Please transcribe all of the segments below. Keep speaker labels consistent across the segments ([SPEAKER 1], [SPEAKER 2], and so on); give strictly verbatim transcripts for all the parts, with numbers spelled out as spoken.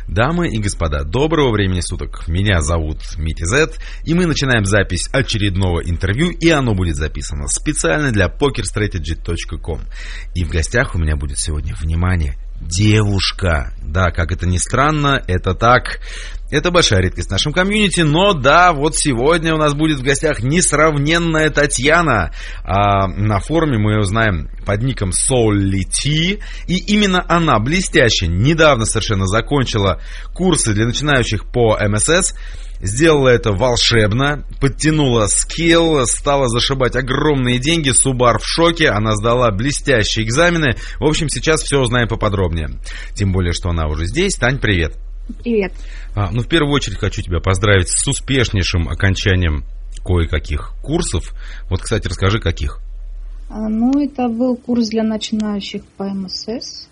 [SPEAKER 1] Дамы и господа, доброго времени суток. Меня зовут Митя Зет, и мы начинаем запись очередного интервью, и оно будет записано специально для покер стратеджи точка ком. И в гостях у меня будет сегодня, внимание, девушка. Да, как это ни странно, это так. Это большая редкость в нашем комьюнити, но да, вот сегодня у нас будет в гостях несравненная Татьяна. А на форуме мы ее узнаем под ником Solity, и именно она блестяще недавно совершенно закончила курсы для начинающих по эм эс эс, сделала это волшебно, подтянула скилл, стала зашибать огромные деньги, Субар в шоке, она сдала блестящие экзамены. В общем, сейчас все узнаем поподробнее. Тем более, что она уже здесь. Тань, привет.
[SPEAKER 2] Привет.
[SPEAKER 1] А, ну, в первую очередь хочу тебя поздравить с успешнейшим окончанием кое-каких курсов. Вот, кстати, расскажи, каких.
[SPEAKER 2] А, ну, это был курс для начинающих по эм эс эс.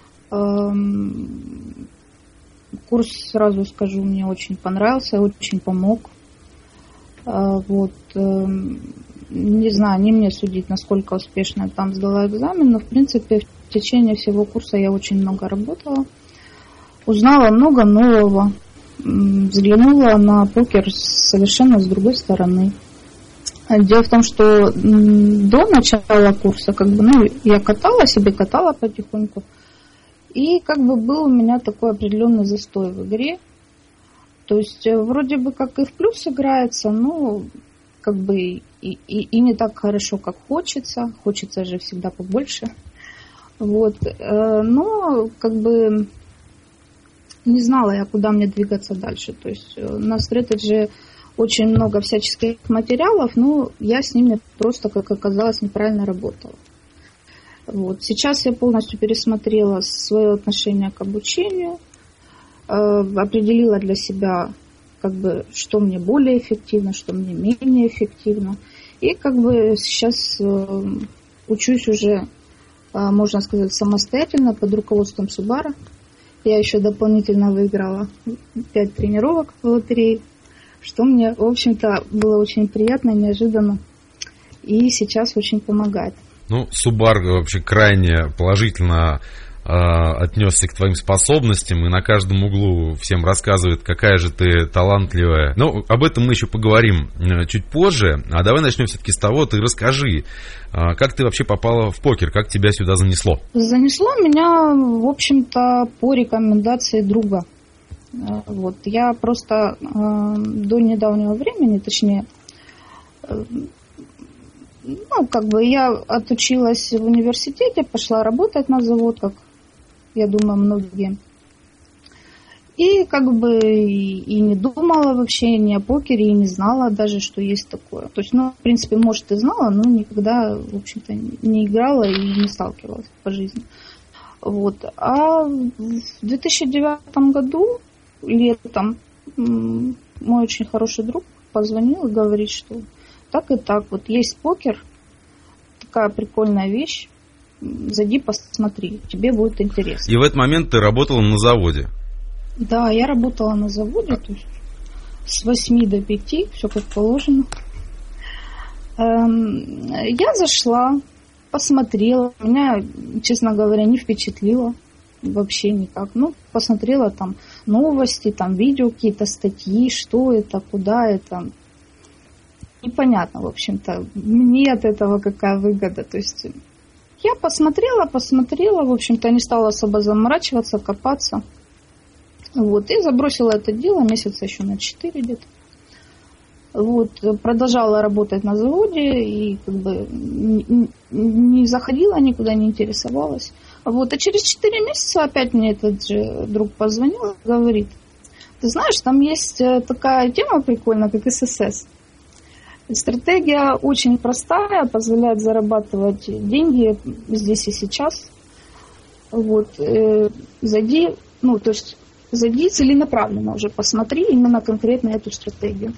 [SPEAKER 2] Эм, курс, сразу скажу, мне очень понравился, очень помог. А, вот, эм, не знаю, не мне судить, насколько успешно я там сдала экзамен, но, в принципе, в течение всего курса я очень много работала. Узнала много нового, взглянула на покер совершенно с другой стороны. Дело в том, что до начала курса, как бы, ну, я катала себе, катала потихоньку, и как бы был у меня такой определенный застой в игре. То есть вроде бы как и в плюс играется, но как бы и, и, и не так хорошо, как хочется. Хочется же всегда побольше. Вот. Но как бы не знала я, куда мне двигаться дальше. То есть на стратеджи очень много всяческих материалов, но я с ними просто, как оказалось, неправильно работала. Вот. Сейчас я полностью пересмотрела свое отношение к обучению, э, определила для себя, как бы, что мне более эффективно, что мне менее эффективно. И как бы сейчас э, учусь уже, э, можно сказать, самостоятельно под руководством Субара. Я еще дополнительно выиграла пять тренировок в лотерее, что мне, в общем-то, было очень приятно, неожиданно. И сейчас очень помогает.
[SPEAKER 1] Ну, Субар вообще крайне положительно э, отнесся к твоим способностям и на каждом углу всем рассказывает, какая же ты талантливая. Но об этом мы еще поговорим чуть позже. А давай начнем все-таки с того, ты расскажи, э, как ты вообще попала в покер, как тебя сюда занесло?
[SPEAKER 2] Занесло меня, в общем-то, по рекомендации друга. Вот. Я просто э, до недавнего времени, точнее, э, ну, как бы я отучилась в университете, пошла работать на завод, как, я думаю, многие. И как бы и, и не думала вообще ни о покере, и не знала даже, что есть такое. То есть, ну, в принципе, может, и знала, но никогда, в общем-то, не играла и не сталкивалась по жизни. Вот. А в две тысячи девятом году, летом, мой очень хороший друг позвонил и говорит, что так и так, вот есть покер, такая прикольная вещь, зайди посмотри, тебе будет интересно.
[SPEAKER 1] И в этот момент ты работала на заводе?
[SPEAKER 2] Да, я работала на заводе, то есть с восьми до пяти, все как положено. Я зашла, посмотрела, меня, честно говоря, не впечатлило вообще никак. Ну, посмотрела там новости, там видео, какие-то статьи, что это, куда это. Непонятно, в общем-то, мне от этого какая выгода. То есть я посмотрела, посмотрела, в общем-то, не стала особо заморачиваться, копаться. Вот, и забросила это дело месяца еще на четыре где-то. Вот, продолжала работать на заводе и как бы не заходила никуда, не интересовалась. Вот, а через четыре месяца опять мне этот же друг позвонил и говорит: ты знаешь, там есть такая тема прикольная, как эс эс эс. Стратегия очень простая, позволяет зарабатывать деньги здесь и сейчас. Вот, э, зайди, ну, то есть зайди целенаправленно уже, посмотри именно конкретно эту стратегию.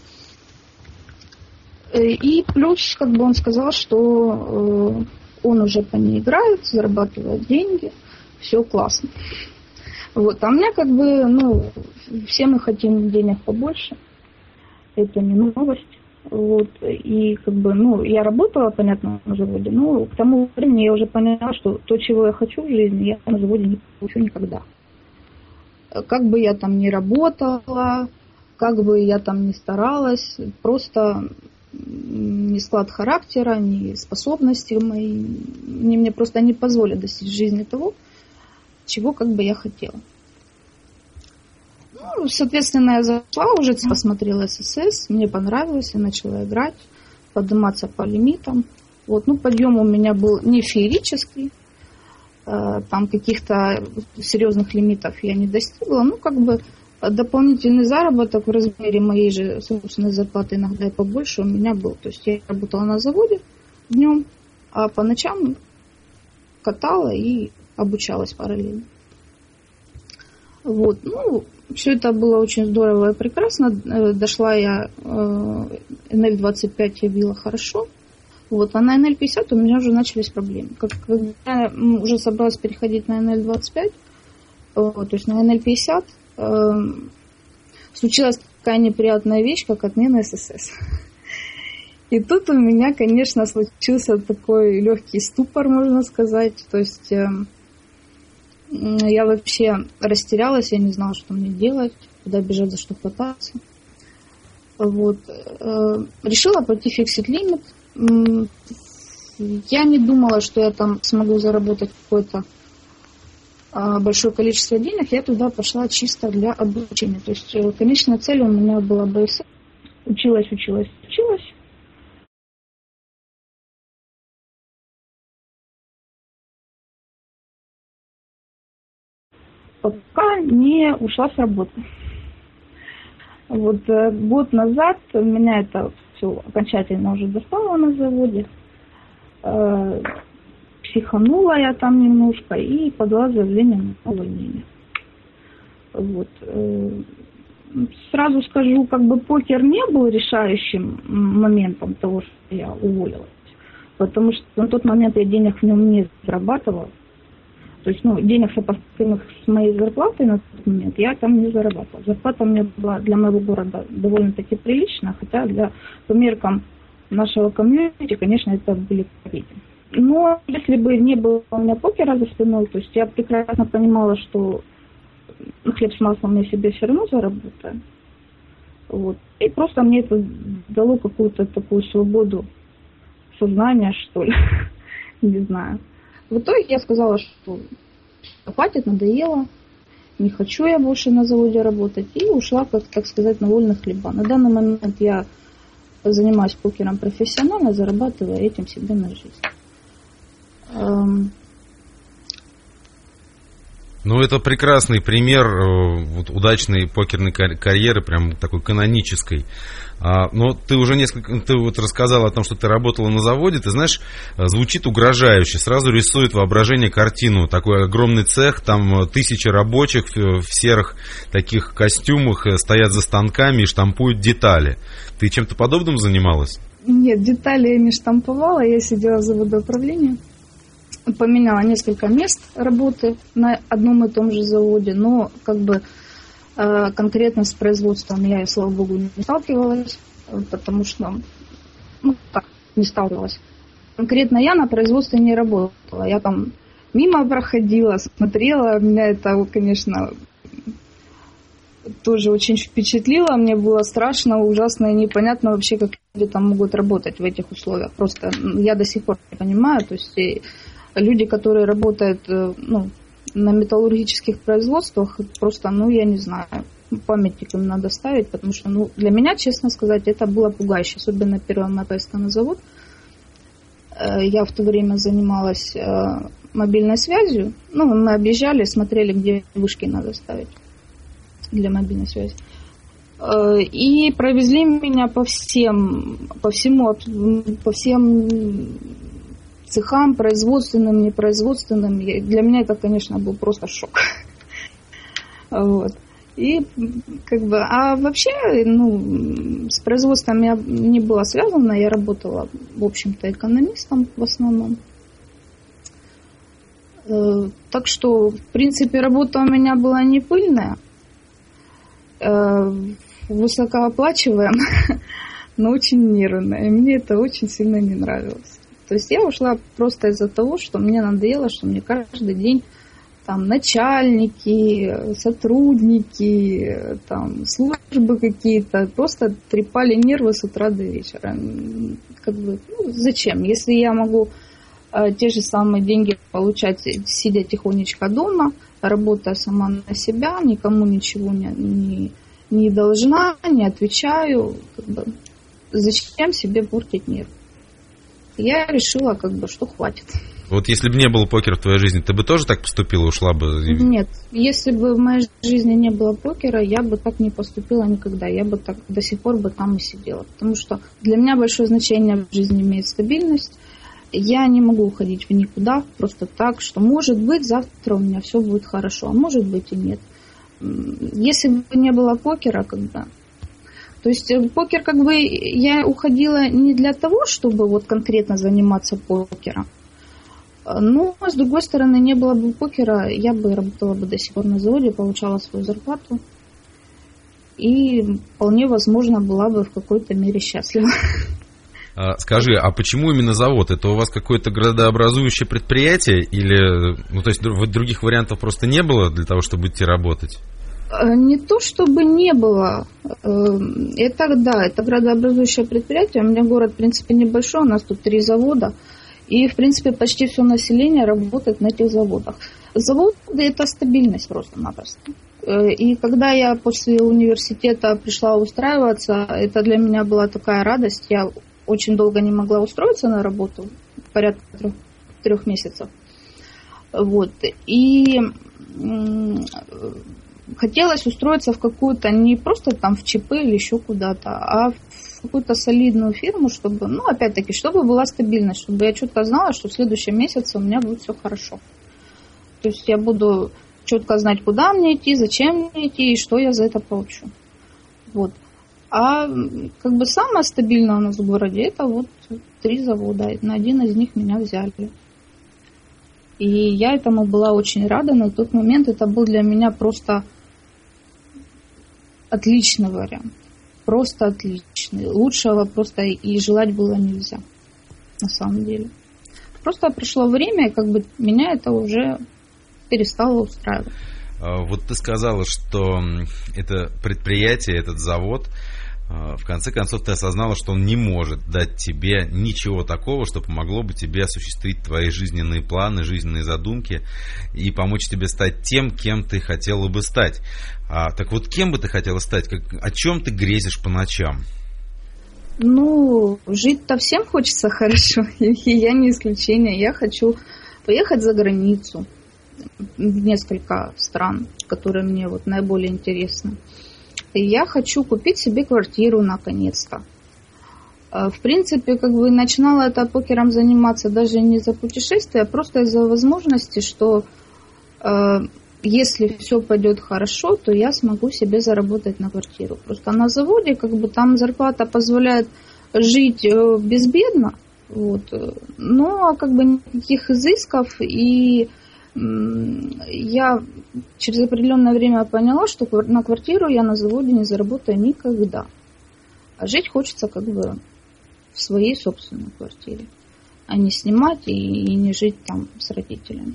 [SPEAKER 2] Э, и плюс, как бы он сказал, что э, он уже по ней играет, зарабатывает деньги, все классно. Вот, а мне как бы, ну, все мы хотим денег побольше, это не новость. Вот, и как бы, ну, я работала, понятно, на заводе, но к тому времени я уже поняла, что то, чего я хочу в жизни, я на заводе не получу никогда. как бы я там ни работала, как бы я там ни старалась, просто ни склад характера, ни способности мои, они мне просто не позволят достичь в жизни того, чего как бы я хотела. Ну, соответственно, я зашла, уже посмотрела эс эс эс, мне понравилось, я начала играть, подниматься по лимитам. Вот, ну, подъем у меня был не феерический, там каких-то серьезных лимитов я не достигла, ну, как бы дополнительный заработок в размере моей же собственной зарплаты, иногда и побольше, у меня был. То есть я работала на заводе днем, а по ночам катала и обучалась параллельно. Вот, ну, все это было очень здорово и прекрасно. Дошла я, эн эл двадцать пять я била хорошо. Вот, а на эн эл пятьдесят у меня уже начались проблемы. Как, когда я уже собралась переходить на эн эл двадцать пять, вот, то есть на эн эл пятьдесят, э, случилась такая неприятная вещь, как отмена эс эс эс. И тут у меня, конечно, случился такой легкий ступор, можно сказать. То есть э, я вообще растерялась, я не знала, что мне делать, куда бежать, за что хвататься. Вот. Э, решила пойти фиксить лимит. Я не думала, что я там смогу заработать какое-то а, большое количество денег. Я туда пошла чисто для обучения. То есть конечная цель у меня была бэ эс эф. Училась, училась, училась. Пока не ушла с работы. Вот год назад меня это все окончательно уже достало на заводе. Э, психанула я там немножко и подала заявление на увольнение. Вот. Э, сразу скажу, как бы покер не был решающим моментом того, что я уволилась. Потому что на тот момент я денег в нем не зарабатывала. То есть, ну, денег сопоставимых с моей зарплатой на тот момент я там не зарабатывала. Зарплата у меня была для моего города довольно-таки приличная, хотя для, по меркам нашего комьюнити, конечно, это были копейки. Но если бы не было у меня покера за спиной, то есть я прекрасно понимала, что хлеб с маслом я себе все равно заработаю. Вот. И просто мне это дало какую-то такую свободу сознания, что ли, не знаю. В итоге я сказала, что хватит, надоело, не хочу я больше на заводе работать, и ушла, как, так сказать, на вольных хлеба. На данный момент я занимаюсь покером профессионально, зарабатывая этим себе на жизнь.
[SPEAKER 1] Ну, это прекрасный пример вот, удачной покерной карьеры, прям такой канонической. А, но ты уже несколько, ты вот рассказал о том, что ты работала на заводе, ты знаешь, звучит угрожающе, сразу рисует воображение картину, такой огромный цех, там тысячи рабочих в серых таких костюмах стоят за станками и штампуют детали. Ты чем-то подобным занималась?
[SPEAKER 2] Нет, детали я не штамповала, я сидела в заводоуправлении. Поменяла несколько мест работы на одном и том же заводе, но как бы э, конкретно с производством я, слава богу, не сталкивалась, потому что, ну, так, не сталкивалась. Конкретно я на производстве не работала, я там мимо проходила, смотрела, меня это, конечно, тоже очень впечатлило, мне было страшно, ужасно и непонятно вообще, как люди там могут работать в этих условиях. Просто я до сих пор не понимаю, то есть люди, которые работают, ну, на металлургических производствах, просто, ну, я не знаю, памятник им надо ставить, потому что, ну, для меня, честно сказать, это было пугающе, особенно первая моя поездка на завод. Я в то время занималась мобильной связью, ну, мы объезжали, смотрели, где вышки надо ставить для мобильной связи. И провезли меня по всем, по всему, по всем цехам, производственным, непроизводственным. Для меня это, конечно, был просто шок. Вот. И как бы, а вообще, ну, с производством я не была связана, я работала, в общем-то, экономистом в основном. Так что, в принципе, работа у меня была не пыльная, высокооплачиваемая, но очень нервная. И мне это очень сильно не нравилось. То есть я ушла просто из-за того, что мне надоело, что мне каждый день там начальники, сотрудники, там службы какие-то просто трепали нервы с утра до вечера. Как бы, ну, зачем? Если я могу э, те же самые деньги получать, сидя тихонечко дома, работая сама на себя, никому ничего не, не, не должна, не отвечаю, как бы, зачем себе портить мир? Я решила, как бы, что хватит.
[SPEAKER 1] Вот если бы не было покера в твоей жизни, ты бы тоже так поступила, ушла бы?
[SPEAKER 2] Нет, если бы в моей жизни не было покера, я бы так не поступила никогда. Я бы так до сих пор бы там и сидела. Потому что для меня большое значение в жизни имеет стабильность. Я не могу уходить в никуда просто так, что может быть завтра у меня все будет хорошо, а может быть и нет. Если бы не было покера, когда... То есть покер, как бы, я уходила не для того, чтобы вот конкретно заниматься покером. Но, с другой стороны, не было бы покера, я бы работала бы до сих пор на заводе, получала свою зарплату. И вполне возможно была бы в какой-то мере счастлива.
[SPEAKER 1] А, скажи, а почему именно завод? Это у вас какое-то градообразующее предприятие? Или, ну, то есть других вариантов просто не было для того, чтобы идти работать?
[SPEAKER 2] Не то, чтобы не было. Это, да, это градообразующее предприятие. У меня город, в принципе, небольшой, у нас тут три завода. И, в принципе, почти все население работает на этих заводах. Заводы – это стабильность просто-напросто. И когда я после университета пришла устраиваться, это для меня была такая радость. Я очень долго не могла устроиться на работу, порядка трех, трех месяцев. Вот. И хотелось устроиться в какую-то, не просто там в ЧП или еще куда-то, а в какую-то солидную фирму, чтобы, ну, опять-таки, чтобы была стабильность, чтобы я четко знала, что в следующем месяце у меня будет все хорошо. То есть я буду четко знать, куда мне идти, зачем мне идти и что я за это получу. Вот. А как бы самое стабильное у нас в городе это вот три завода. На один из них меня взяли. И я этому была очень рада, но в тот момент это был для меня просто отличный вариант. Просто отличный. Лучшего просто и желать было нельзя. На самом деле. Просто прошло время, и как бы меня это уже перестало устраивать.
[SPEAKER 1] Вот ты сказала, что это предприятие, этот завод, в конце концов ты осознала, что он не может дать тебе ничего такого, что помогло бы тебе осуществить твои жизненные планы, жизненные задумки и помочь тебе стать тем, кем ты хотела бы стать. А, так вот, кем бы ты хотела стать? Как, о чем ты грезишь по ночам?
[SPEAKER 2] Ну, жить-то всем хочется хорошо, и я не исключение. Я хочу поехать за границу в несколько стран, которые мне вот наиболее интересны. И я хочу купить себе квартиру наконец-то. В принципе, как бы начинала это покером заниматься даже не за путешествия, а просто из-за возможности, что э, если все пойдет хорошо, то я смогу себе заработать на квартиру. Просто на заводе, как бы там зарплата позволяет жить безбедно, вот, но как бы никаких изысков, и я через определенное время поняла, что на квартиру я на заводе не заработаю никогда. А жить хочется как бы в своей собственной квартире, а не снимать и, и не жить там с родителями.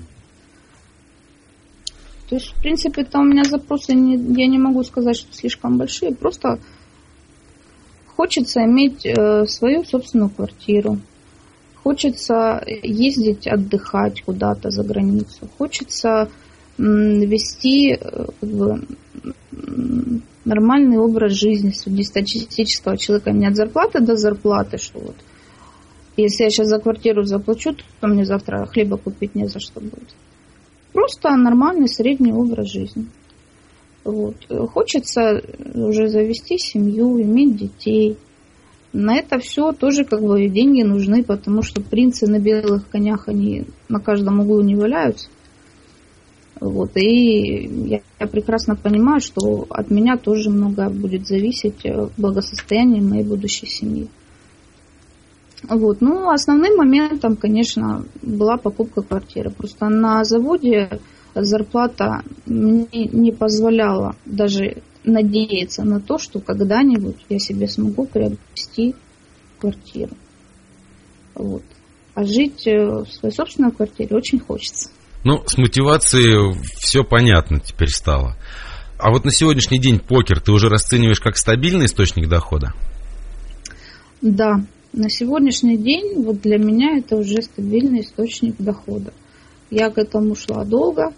[SPEAKER 2] То есть, в принципе, там у меня запросы, не, я не могу сказать, что слишком большие, просто хочется иметь э, свою собственную квартиру. Хочется ездить, отдыхать куда-то за границу. Хочется вести как бы, нормальный образ жизни среднестатистического человека. Не от зарплаты до зарплаты, что вот если я сейчас за квартиру заплачу, то мне завтра хлеба купить не за что будет. Просто нормальный средний образ жизни. Вот. Хочется уже завести семью, иметь детей. На это все тоже как бы деньги нужны, потому что принцы на белых конях, они на каждом углу не валяются. Вот. И я, я прекрасно понимаю, что от меня тоже многое будет зависеть благосостояние моей будущей семьи. Вот. Ну, основным моментом, конечно, была покупка квартиры. Просто на заводе зарплата мне не позволяла даже надеяться на то, что когда-нибудь я себе смогу приобрести квартиру. Вот. А жить в своей собственной квартире очень хочется.
[SPEAKER 1] Ну, с мотивацией все понятно теперь стало. А вот на сегодняшний день покер ты уже расцениваешь как стабильный источник дохода?
[SPEAKER 2] Да, на сегодняшний день вот для меня это уже стабильный источник дохода. Я к этому шла долго.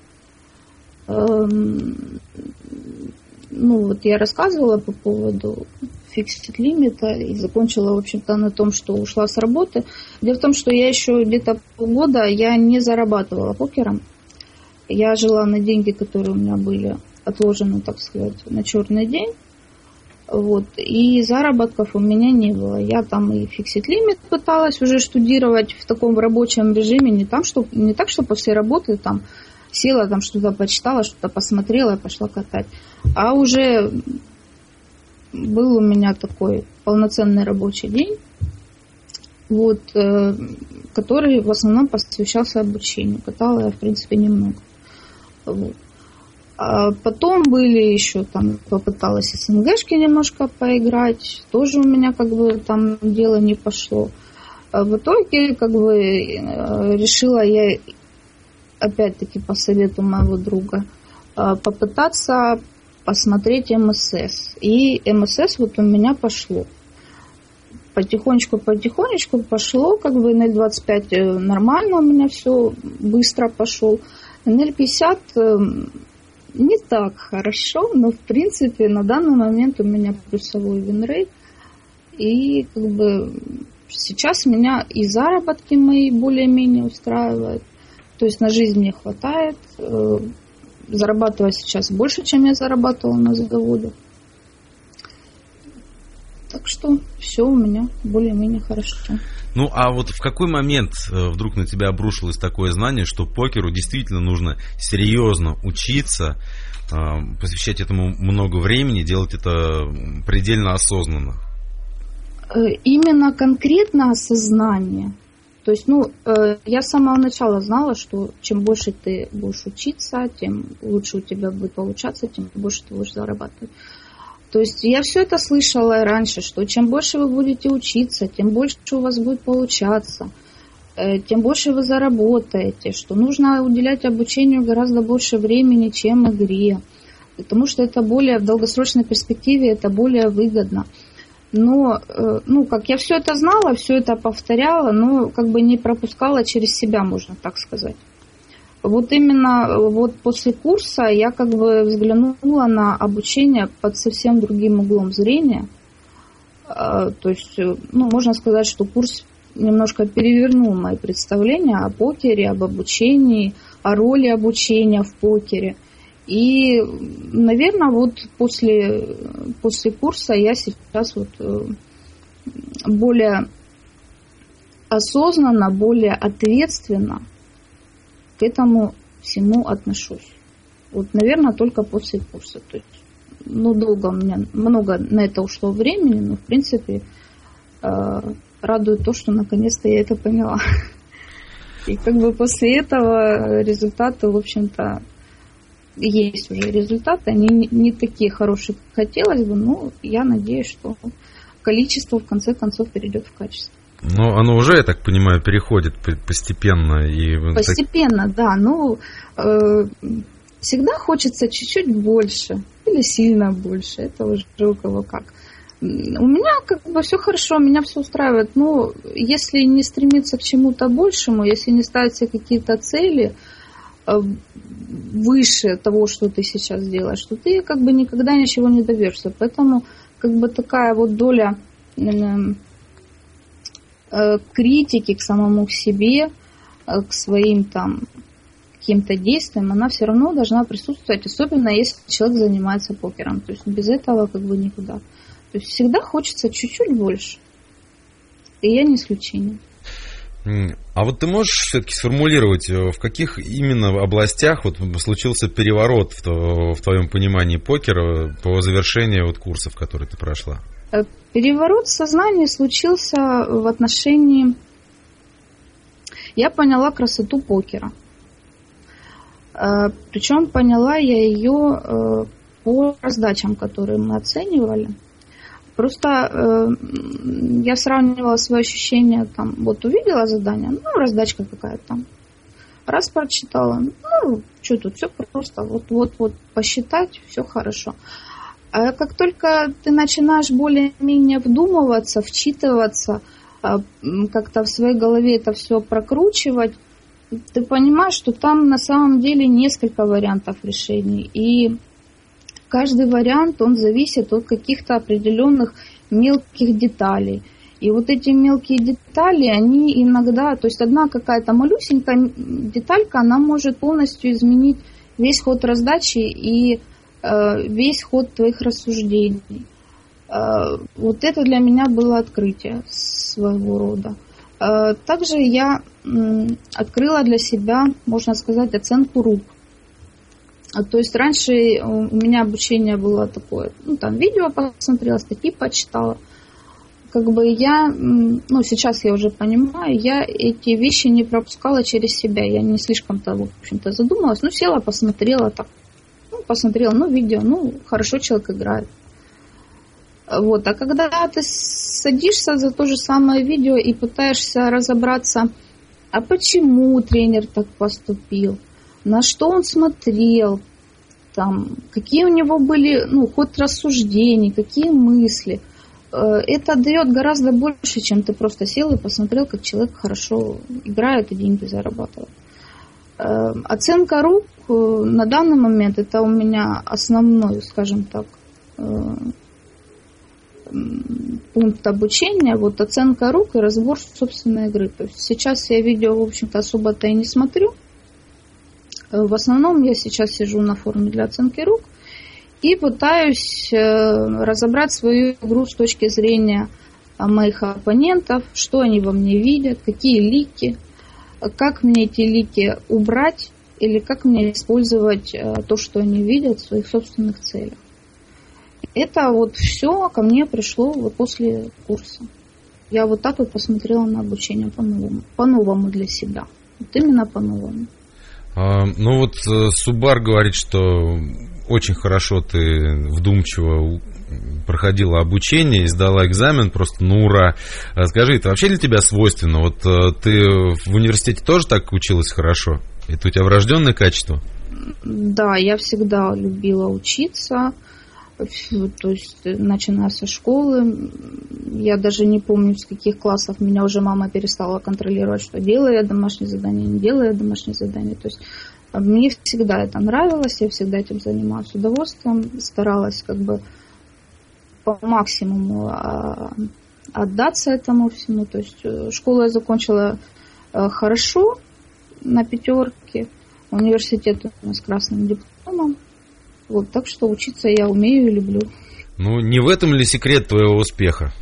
[SPEAKER 2] Эм, ну вот я рассказывала по поводу фиксит лимита и закончила, в общем-то, на том, что ушла с работы. Дело в том, что я еще где-то полгода я не зарабатывала покером. Я жила на деньги, которые у меня были отложены, так сказать, на черный день. Вот. И заработков у меня не было. Я там и фиксит лимит пыталась уже штудировать в таком рабочем режиме, не, там, что, не так, что после работы там села, там что-то почитала, что-то посмотрела и пошла катать. А уже был у меня такой полноценный рабочий день, вот, э, который в основном посвящался обучению. Катала я, в принципе, немного. Вот. А потом были еще, там, попыталась СНГшки немножко поиграть, тоже у меня как бы там дело не пошло. А в итоге, как бы, решила я, опять-таки, по совету моего друга, попытаться посмотреть эм эс эс. И эм эс эс вот у меня пошло. Потихонечку-потихонечку пошло, как бы эн эл двадцать пять нормально у меня все быстро пошел. эн эл пятьдесят не так хорошо, но в принципе на данный момент у меня плюсовой винрейт. И как бы сейчас меня и заработки мои более-менее устраивают. То есть на жизнь мне хватает. Зарабатываю сейчас больше, чем я зарабатывала на заводе. Так что все у меня более-менее хорошо.
[SPEAKER 1] Ну, а вот в какой момент вдруг на тебя обрушилось такое знание, что покеру действительно нужно серьезно учиться, посвящать этому много времени, делать это предельно осознанно?
[SPEAKER 2] Именно конкретно осознание. То есть, ну, я с самого начала знала, что чем больше ты будешь учиться, тем лучше у тебя будет получаться, тем больше ты будешь зарабатывать. То есть я все это слышала раньше, что чем больше вы будете учиться, тем больше у вас будет получаться, тем больше вы заработаете, что нужно уделять обучению гораздо больше времени, чем игре, потому что это более в долгосрочной перспективе, это более выгодно. Но, ну, как я все это знала, все это повторяла, но как бы не пропускала через себя, можно так сказать. Вот именно вот после курса я как бы взглянула на обучение под совсем другим углом зрения. То есть, ну, можно сказать, что курс немножко перевернул мои представления о покере, об обучении, о роли обучения в покере. И, наверное, вот после, после курса я сейчас вот более осознанно, более ответственно к этому всему отношусь. Вот, наверное, только после курса. То есть, ну, долго у меня, много на это ушло времени, но, в принципе, радует то, что наконец-то я это поняла. И как бы после этого результаты, в общем-то, есть уже результаты. Они не такие хорошие, как хотелось бы, но я надеюсь, что количество в конце концов перейдет в качество.
[SPEAKER 1] Ну, оно уже, я так понимаю, переходит постепенно. И...
[SPEAKER 2] Постепенно, да. Ну, э, всегда хочется чуть-чуть больше или сильно больше. Это уже у кого как. У меня как бы все хорошо, меня все устраивает. Но если не стремиться к чему-то большему, если не ставить себе какие-то цели э, выше того, что ты сейчас делаешь, то ты как бы никогда ничего не добьешься. Поэтому как бы такая вот доля... Э, критики к самому себе, к своим там каким-то действиям, она все равно должна присутствовать, особенно если человек занимается покером. То есть без этого как бы никуда. То есть всегда хочется чуть-чуть больше. И я не исключение.
[SPEAKER 1] А вот ты можешь все-таки сформулировать, в каких именно областях вот случился переворот в, в твоем понимании покера по завершении вот курсов, которые ты прошла?
[SPEAKER 2] Переворот в сознании случился в отношении... Я поняла красоту покера. Причем поняла я ее по раздачам, которые мы оценивали. Просто я сравнивала свои ощущения, там, вот увидела задание, ну, раздачка какая-то там. Раз прочитала, ну, что тут, все просто, вот-вот-вот посчитать, все хорошо. А как только ты начинаешь более-менее вдумываться, вчитываться, как-то в своей голове это все прокручивать, ты понимаешь, что там на самом деле несколько вариантов решений. И каждый вариант, он зависит от каких-то определенных мелких деталей. И вот эти мелкие детали, они иногда, то есть одна какая-то малюсенькая деталька, она может полностью изменить весь ход раздачи и э, весь ход твоих рассуждений. Э, вот это для меня было открытие своего рода. Э, также я э, открыла для себя, можно сказать, оценку рук. То есть раньше у меня обучение было такое, ну там видео посмотрела, статьи почитала. Как бы я, ну сейчас я уже понимаю, я эти вещи не пропускала через себя, я не слишком-то, в общем-то, задумалась, ну села, посмотрела так, ну посмотрела, ну видео, ну хорошо человек играет. Вот, а когда ты садишься за то же самое видео и пытаешься разобраться, а почему тренер так поступил, на что он смотрел, там, какие у него были, ну, ход рассуждений, какие мысли. Это дает гораздо больше, чем ты просто сел и посмотрел, как человек хорошо играет и деньги зарабатывает. Оценка рук на данный момент это у меня основной, скажем так, пункт обучения. Вот оценка рук и разбор собственной игры. То есть сейчас я видео, в общем-то, особо-то и не смотрю. В основном я сейчас сижу на форуме для оценки рук и пытаюсь разобрать свою игру с точки зрения моих оппонентов, что они во мне видят, какие лики, как мне эти лики убрать или как мне использовать то, что они видят в своих собственных целях. Это вот все ко мне пришло вот после курса. Я вот так вот посмотрела на обучение по-новому, по-новому для себя. Вот именно по-новому.
[SPEAKER 1] А, ну вот Субар говорит, что очень хорошо ты вдумчиво проходила обучение и сдала экзамен просто на ура. Скажи, это вообще для тебя свойственно? Вот ты в университете тоже так училась хорошо? Это у тебя врожденное качество?
[SPEAKER 2] Да, я всегда любила учиться. То есть, начиная со школы, я даже не помню, с каких классов меня уже мама перестала контролировать, что делаю я домашнее задание, не делаю я домашнее задание. То есть, мне всегда это нравилось, я всегда этим занималась с удовольствием, старалась как бы по максимуму отдаться этому всему. То есть, школу я закончила хорошо, на пятерке, университет у нас с красным дипломом. Вот, так что учиться я умею и люблю.
[SPEAKER 1] Ну, не в этом ли секрет твоего успеха?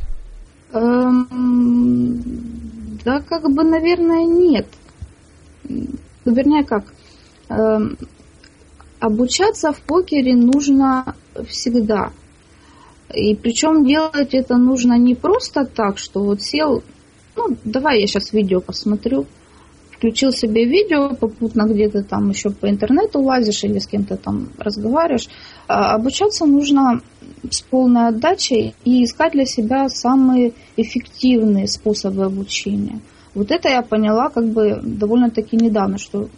[SPEAKER 2] Эм, да, как бы, наверное, нет. Вернее, как? Эм, обучаться в покере нужно всегда. И причем делать это нужно не просто так, что вот сел, ну, давай я сейчас видео посмотрю. Включил себе видео, попутно где-то там еще по интернету лазишь или с кем-то там разговариваешь. А обучаться нужно с полной отдачей и искать для себя самые эффективные способы обучения. Вот это я поняла как бы довольно-таки недавно, что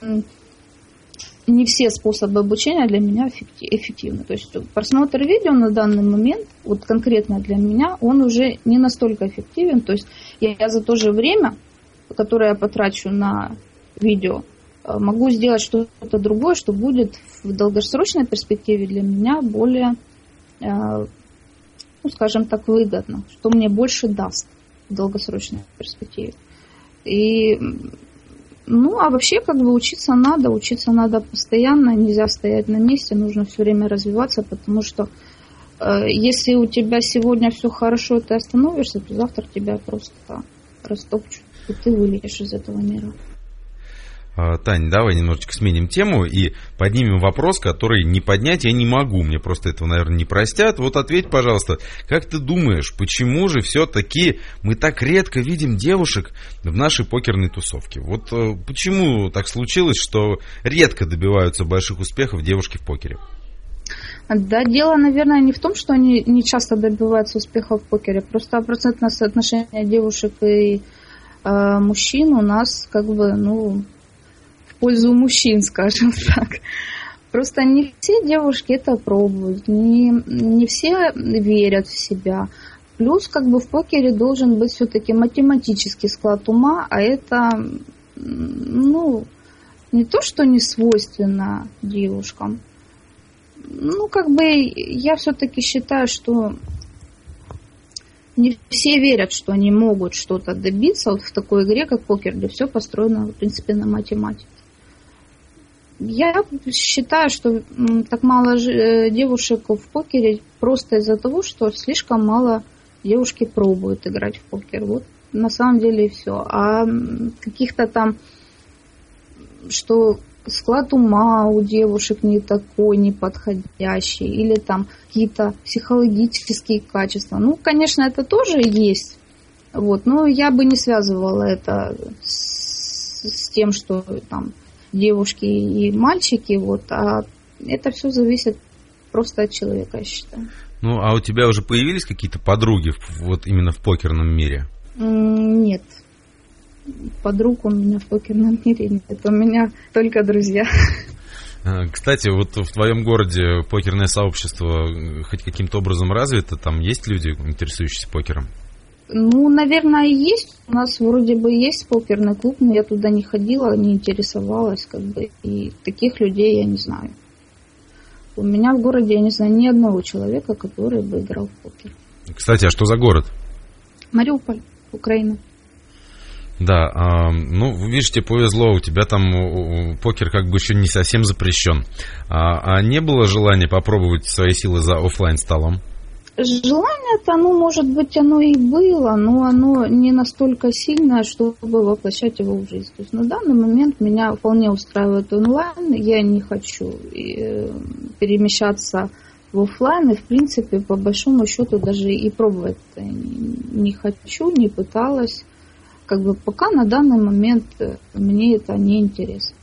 [SPEAKER 2] не все способы обучения для меня эффективны. То есть просмотр видео на данный момент, вот конкретно для меня, он уже не настолько эффективен. То есть я за то же время, которое я потрачу на видео, могу сделать что-то другое, что будет в долгосрочной перспективе для меня более, ну, скажем так, выгодно, что мне больше даст в долгосрочной перспективе. И, ну, а вообще, как бы, учиться надо, учиться надо постоянно, нельзя стоять на месте, нужно все время развиваться, потому что если у тебя сегодня все хорошо, ты остановишься, то завтра тебя просто растопчут. И ты вылетишь из этого мира.
[SPEAKER 1] Тань, давай немножечко сменим тему и поднимем вопрос, который не поднять я не могу. Мне просто этого, наверное, не простят. Вот ответь, пожалуйста, как ты думаешь, почему же все-таки мы так редко видим девушек в нашей покерной тусовке? Вот почему так случилось, что редко добиваются больших успехов девушки в покере?
[SPEAKER 2] Да, дело, наверное, не в том, что они не часто добиваются успеха в покере. Просто процентное соотношение девушек и мужчин у нас как бы, ну, пользу мужчин, скажем так. Просто не все девушки это пробуют, не, не все верят в себя. Плюс как бы в покере должен быть все-таки математический склад ума, а это, ну, не то, что не свойственно девушкам. Ну, как бы я все-таки считаю, что не все верят, что они могут что-то добиться вот в такой игре, как покер, где все построено, в принципе, на математике. Я считаю, что так мало девушек в покере просто из-за того, что слишком мало девушки пробуют играть в покер. Вот на самом деле и все. А каких-то там, что склад ума у девушек не такой, не подходящий, или там какие-то психологические качества. Ну, конечно, это тоже есть. Вот, но я бы не связывала это с, с тем, что там девушки и мальчики, вот, а это все зависит просто от человека, я считаю.
[SPEAKER 1] Ну, а у тебя уже появились какие-то подруги вот именно в покерном мире?
[SPEAKER 2] Нет. Подруг у меня в покерном мире нет. У меня только друзья.
[SPEAKER 1] Кстати, вот в твоем городе покерное сообщество хоть каким-то образом развито? Там есть люди, интересующиеся покером?
[SPEAKER 2] Ну, наверное, есть. У нас вроде бы есть покерный клуб, но я туда не ходила, не интересовалась, как бы, и таких людей я не знаю. У меня в городе, я не знаю, ни одного человека, который бы играл в покер.
[SPEAKER 1] Кстати, а что за город?
[SPEAKER 2] Мариуполь, Украина.
[SPEAKER 1] Да, а, ну, видишь, тебе повезло, у тебя там покер как бы еще не совсем запрещен. А, а не было желания попробовать свои силы за офлайн столом?
[SPEAKER 2] Желание-то, ну, может быть, оно и было, но оно не настолько сильное, чтобы воплощать его в жизнь. То есть на данный момент меня вполне устраивает онлайн, я не хочу перемещаться в офлайн, и, в принципе, по большому счету, даже и пробовать не хочу, не пыталась. Как бы пока на данный момент мне это не интересно.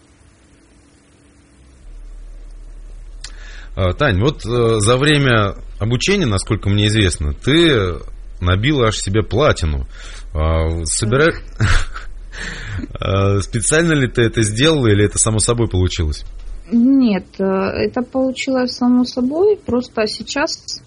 [SPEAKER 1] Тань, вот за время обучения, насколько мне известно, ты набила аж себе платину. Собира... Специально ли ты это сделала или это само собой получилось?
[SPEAKER 2] Нет, это получилось само собой. Просто сейчас,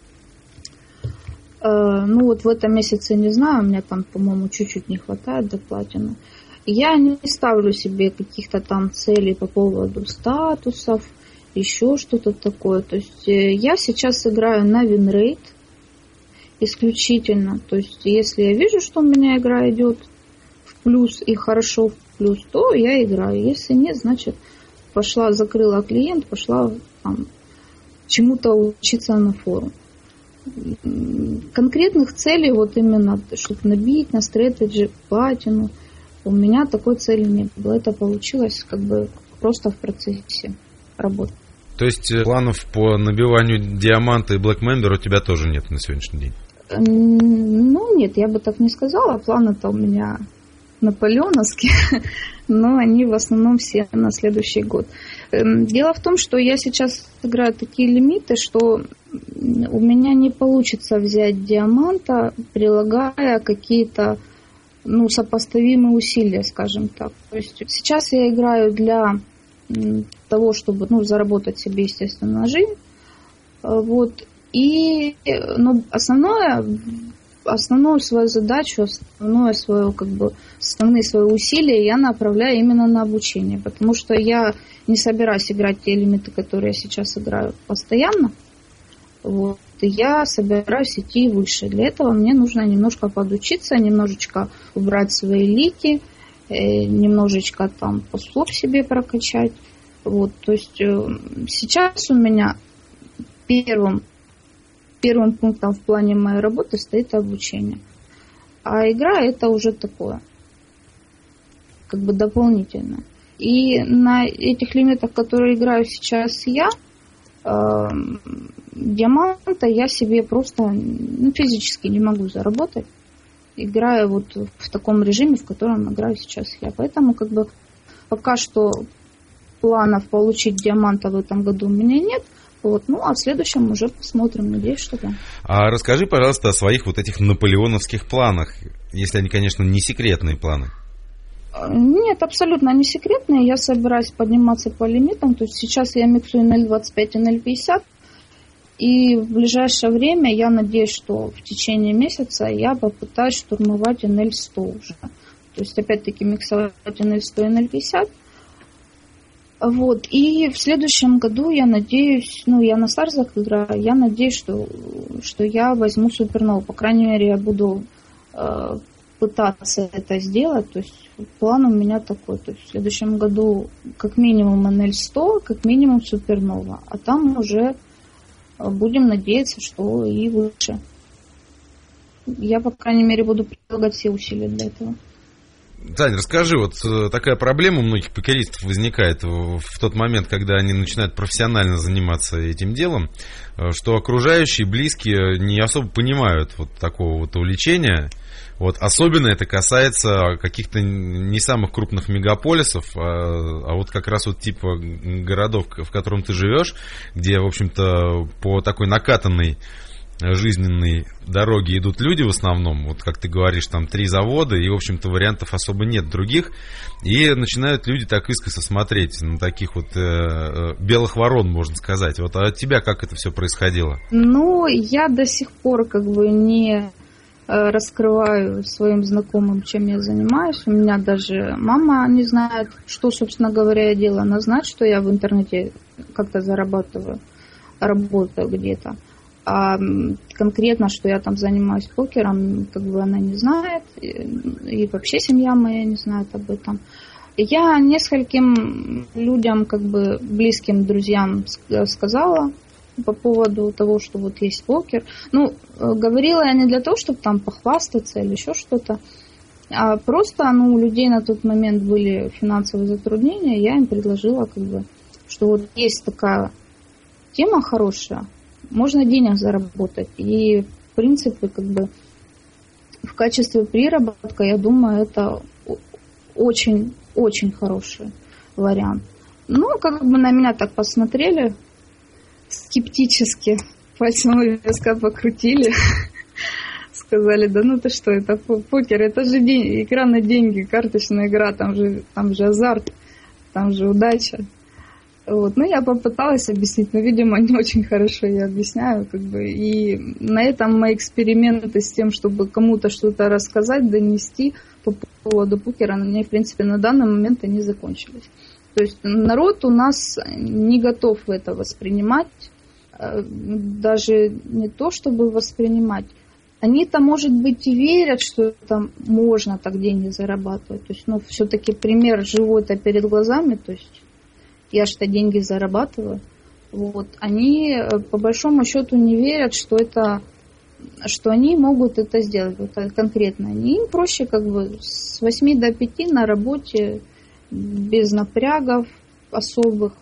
[SPEAKER 2] ну вот в этом месяце, не знаю, у меня там, по-моему, чуть-чуть не хватает до платины. Я не ставлю себе каких-то там целей по поводу статусов, еще что-то такое. То есть я сейчас играю на винрейт исключительно. То есть если я вижу, что у меня игра идет в плюс и хорошо в плюс, то я играю. Если нет, значит пошла, закрыла клиент, пошла там чему-то учиться на форум. Конкретных целей, вот именно, чтобы набить на стратеджи платину, у меня такой цели не было. Это получилось как бы просто в процессе работы.
[SPEAKER 1] То есть планов по набиванию диаманта и Black Member у тебя тоже нет на сегодняшний день?
[SPEAKER 2] Ну, нет, я бы так не сказала. Планы-то у меня наполеоновские, но они в основном все на следующий год. Дело в том, что я сейчас играю такие лимиты, что у меня не получится взять диаманта, прилагая какие-то, ну, сопоставимые усилия, скажем так. То есть сейчас я играю для того, чтобы, ну, заработать себе, естественно, на жизнь. Вот. И, ну, основное, основную свою задачу, основное свое, как бы, основные свои усилия я направляю именно на обучение, потому что я не собираюсь играть те лимиты, которые я сейчас играю постоянно. Вот. И я собираюсь идти выше. Для этого мне нужно немножко подучиться, немножечко убрать свои лики, немножечко там послов себе прокачать. Вот, то есть сейчас у меня первым, первым пунктом в плане моей работы стоит обучение. А игра это уже такое, как бы дополнительное. И на этих лимитах, которые играю сейчас я, э, диаманта я себе просто, ну, физически не могу заработать, играя вот в таком режиме, в котором играю сейчас я. Поэтому как бы пока что планов получить диаманта в этом году у меня нет. Вот, ну, а в следующем уже посмотрим, надеюсь, что да.
[SPEAKER 1] А расскажи, пожалуйста, о своих вот этих наполеоновских планах, если они, конечно, не секретные планы.
[SPEAKER 2] Нет, абсолютно не секретные. Я собираюсь подниматься по лимитам. То есть сейчас я миксую эн эль двадцать пять, эн эль пятьдесят. И в ближайшее время я надеюсь, что в течение месяца я попытаюсь штурмовать эн эль сто уже. То есть опять-таки миксовать эн эль сто и эн эль пятьдесят. Вот. И в следующем году я надеюсь, ну я на старзах играю, я надеюсь, что, что я возьму супернову. По крайней мере, я буду э, пытаться это сделать. То есть план у меня такой. То есть в следующем году как минимум эн эль сто, как минимум супернова. А там уже будем надеяться, что и лучше. Я, по крайней мере, буду прилагать все усилия для этого.
[SPEAKER 1] Таня, расскажи, вот такая проблема у многих покеристов возникает в тот момент, когда они начинают профессионально заниматься этим делом, что окружающие, близкие не особо понимают вот такого вот увлечения. Вот особенно это касается каких-то не самых крупных мегаполисов, а, а вот как раз вот типа городов, в котором ты живешь, где, в общем-то, по такой накатанной жизненной дороге идут люди в основном, вот как ты говоришь, там три завода, и, в общем-то, вариантов особо нет других, и начинают люди так искоса смотреть на таких вот э, белых ворон, можно сказать. Вот а от тебя как это все происходило?
[SPEAKER 2] Ну, я до сих пор как бы не раскрываю своим знакомым, чем я занимаюсь. У меня даже мама не знает, что, собственно говоря, я делаю. Она знает, что я в интернете как-то зарабатываю, работаю где-то. А конкретно, что я там занимаюсь покером, как бы она не знает. И вообще семья моя не знает об этом. Я нескольким людям, как бы близким друзьям сказала по поводу того, что вот есть покер. Ну, говорила я не для того, чтобы там похвастаться или еще что-то, а просто, ну, у людей на тот момент были финансовые затруднения, я им предложила, как бы, что вот есть такая тема хорошая, можно денег заработать. И, в принципе, как бы, в качестве приработка, я думаю, это очень-очень хороший вариант. Ну, как бы на меня так посмотрели скептически, пальцем виска покрутили, сказали, да ну ты что, это покер, это же день, игра на деньги, карточная игра, там же, там же азарт, там же удача. Вот. Ну, я попыталась объяснить, но, видимо, не очень хорошо я объясняю, как бы, и на этом мои эксперименты с тем, чтобы кому-то что-то рассказать, донести по поводу покера, мне, в принципе, на данный момент они закончились. То есть народ у нас не готов это воспринимать, даже не то, чтобы воспринимать. Они-то, может быть, и верят, что там можно так деньги зарабатывать. То есть, ну, все-таки пример живой-то перед глазами, то есть я что деньги зарабатываю. Вот. Они, по большому счету, не верят, что это, что они могут это сделать вот конкретно. Они, им проще как бы с восьми до пяти на работе, без напрягов особых,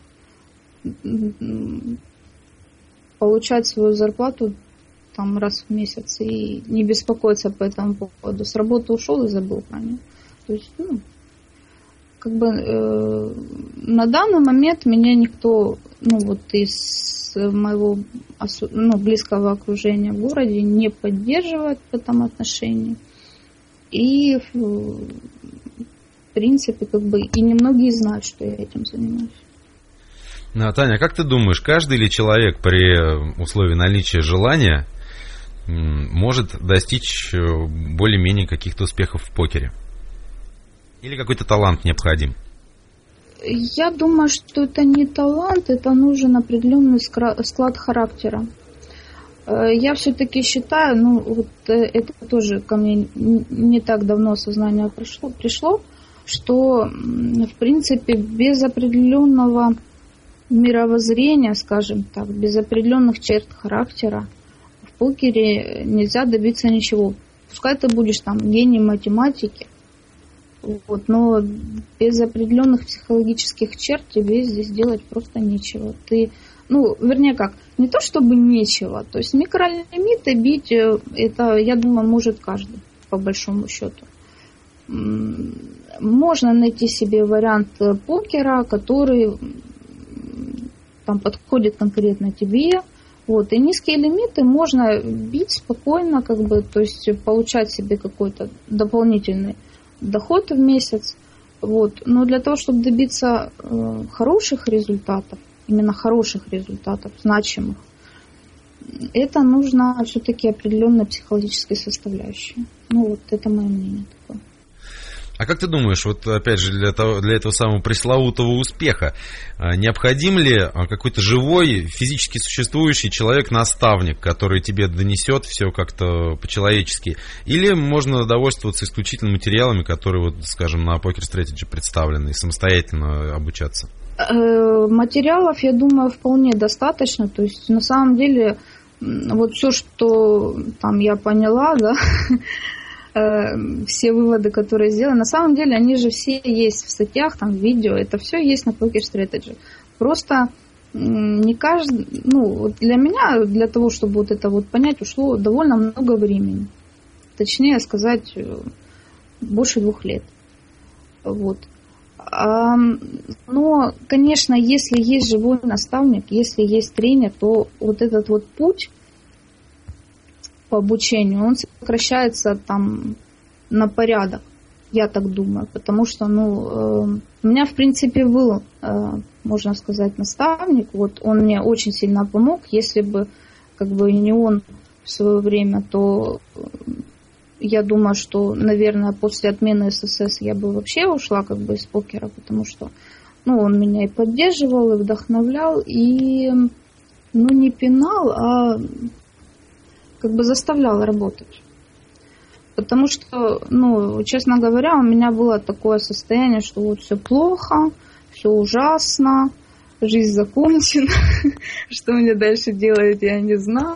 [SPEAKER 2] получать свою зарплату там раз в месяц и не беспокоиться по этому поводу. С работы ушел и забыл про нее. То есть, ну, как бы э, на данный момент меня никто, ну вот из моего ну, близкого окружения в городе не поддерживает в этом отношении. И в принципе, как бы, и немногие знают, что я этим занимаюсь.
[SPEAKER 1] Ну, Таня, как ты думаешь, каждый ли человек при условии наличия желания может достичь более-менее каких-то успехов в покере? Или какой-то талант необходим?
[SPEAKER 2] Я думаю, что это не талант, это нужен определенный склад характера. Я все-таки считаю, ну, вот это тоже ко мне не так давно сознание пришло, пришло, что, в принципе, без определенного мировоззрения, скажем так, без определенных черт характера в покере нельзя добиться ничего. Пускай ты будешь там гений математики, вот, но без определенных психологических черт тебе здесь делать просто нечего. Ты, ну, вернее как, не то чтобы нечего, то есть микролимиты бить, это, я думаю, может каждый, по большому счету. Можно найти себе вариант покера, который там подходит конкретно тебе. Вот. И низкие лимиты можно бить спокойно, как бы, то есть получать себе какой-то дополнительный доход в месяц. Вот. Но для того, чтобы добиться э, хороших результатов, именно хороших результатов, значимых, это нужно все-таки определенная психологическая составляющая. Ну вот это мое мнение такое.
[SPEAKER 1] А как ты думаешь, вот опять же для, того, для этого самого пресловутого успеха необходим ли какой-то живой, физически существующий человек-наставник, который тебе донесет все как-то по-человечески? Или можно довольствоваться исключительно материалами, которые, вот, скажем, на Poker Strategy представлены, и самостоятельно обучаться?
[SPEAKER 2] Материалов, я думаю, вполне достаточно. То есть на самом деле вот все, что там я поняла, да, все выводы, которые сделаны, на самом деле они же все есть в статьях, там, в видео, это все есть на Poker Strategy. Просто не каждый, ну, для меня, для того, чтобы вот это вот понять, ушло довольно много времени. Точнее сказать, больше двух лет. Вот. Но, конечно, если есть живой наставник, если есть тренер, то вот этот вот путь по обучению, он сокращается там на порядок, я так думаю, потому что, ну, э, у меня, в принципе, был, э, можно сказать, наставник, вот, он мне очень сильно помог, если бы, как бы, не он в свое время, то я думаю, что, наверное, после отмены эс эс эс я бы вообще ушла, как бы, из покера, потому что, ну, он меня и поддерживал, и вдохновлял, и, ну, не пинал, а как бы заставлял работать. Потому что, ну, честно говоря, у меня было такое состояние, что вот все плохо, все ужасно, жизнь закончена, что мне дальше делать, я не знаю.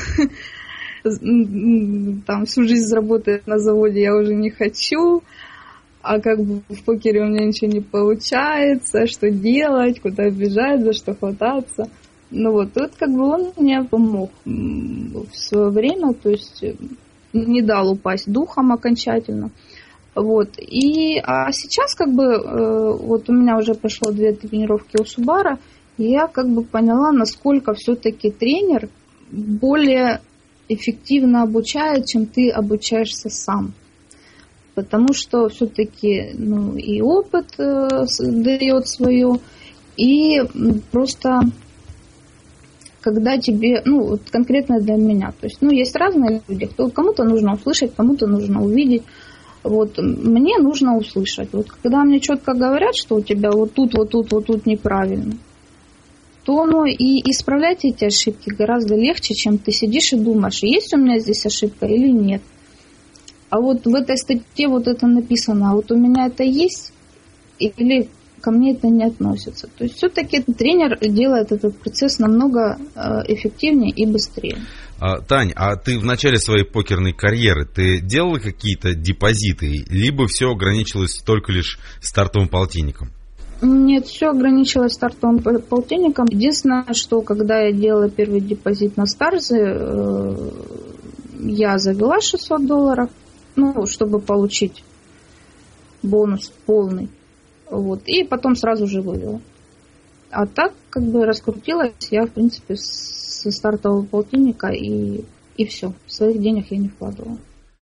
[SPEAKER 2] Там всю жизнь работать на заводе я уже не хочу, а как бы в покере у меня ничего не получается, что делать, куда бежать, за что хвататься. Ну вот, тут как бы он мне помог в свое время, то есть не дал упасть духом окончательно. Вот. И, а сейчас как бы вот у меня уже прошло две тренировки у Субара, и я как бы поняла, насколько все-таки тренер более эффективно обучает, чем ты обучаешься сам. Потому что все-таки, ну, и опыт э, дает свое, и просто когда тебе, ну, вот конкретно для меня, то есть, ну, есть разные люди, кто, кому-то нужно услышать, кому-то нужно увидеть, вот, мне нужно услышать, вот, когда мне четко говорят, что у тебя вот тут, вот тут, вот тут неправильно, то, ну, и исправлять эти ошибки гораздо легче, чем ты сидишь и думаешь, есть у меня здесь ошибка или нет, а вот в этой статье вот это написано, а вот у меня это есть, или ко мне это не относится. То есть все-таки тренер делает этот процесс намного эффективнее и быстрее.
[SPEAKER 1] А, Тань, а ты в начале своей покерной карьеры, ты делала какие-то депозиты, либо все ограничилось только лишь стартовым полтинником?
[SPEAKER 2] Нет, все ограничилось стартовым полтинником. Единственное, что когда я делала первый депозит на Старзе, я завела шестьсот долларов, ну, чтобы получить бонус полный. Вот, и потом сразу же вывела. А так, как бы, раскрутилась я, в принципе, со стартового полтинника, и, и все. Своих денег я не вкладывала.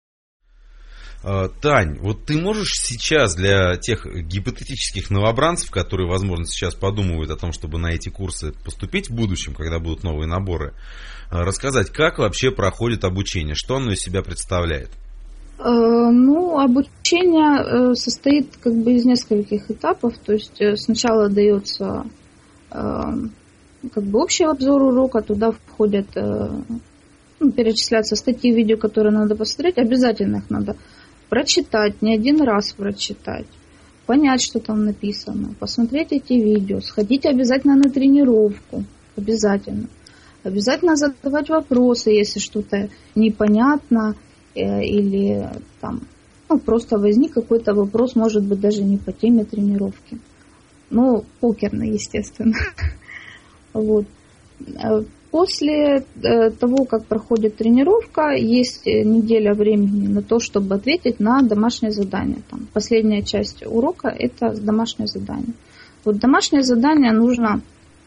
[SPEAKER 1] Тань, вот ты можешь сейчас для тех гипотетических новобранцев, которые, возможно, сейчас подумывают о том, чтобы на эти курсы поступить в будущем, когда будут новые наборы, рассказать, как вообще проходит обучение, что оно из себя представляет?
[SPEAKER 2] Ну, обучение состоит как бы из нескольких этапов. То есть сначала дается как бы общий обзор урока, туда входят, ну, перечисляются статьи, видео, которые надо посмотреть, обязательно их надо прочитать, не один раз прочитать, понять, что там написано, посмотреть эти видео, сходить обязательно на тренировку, обязательно. Обязательно задавать вопросы, если что-то непонятно, или там, ну, просто возник какой-то вопрос, может быть, даже не по теме тренировки. Ну, покерный, естественно. Вот. После того, как проходит тренировка, есть неделя времени на то, чтобы ответить на домашнее задание. Там, последняя часть урока – это домашнее задание. Вот домашнее задание нужно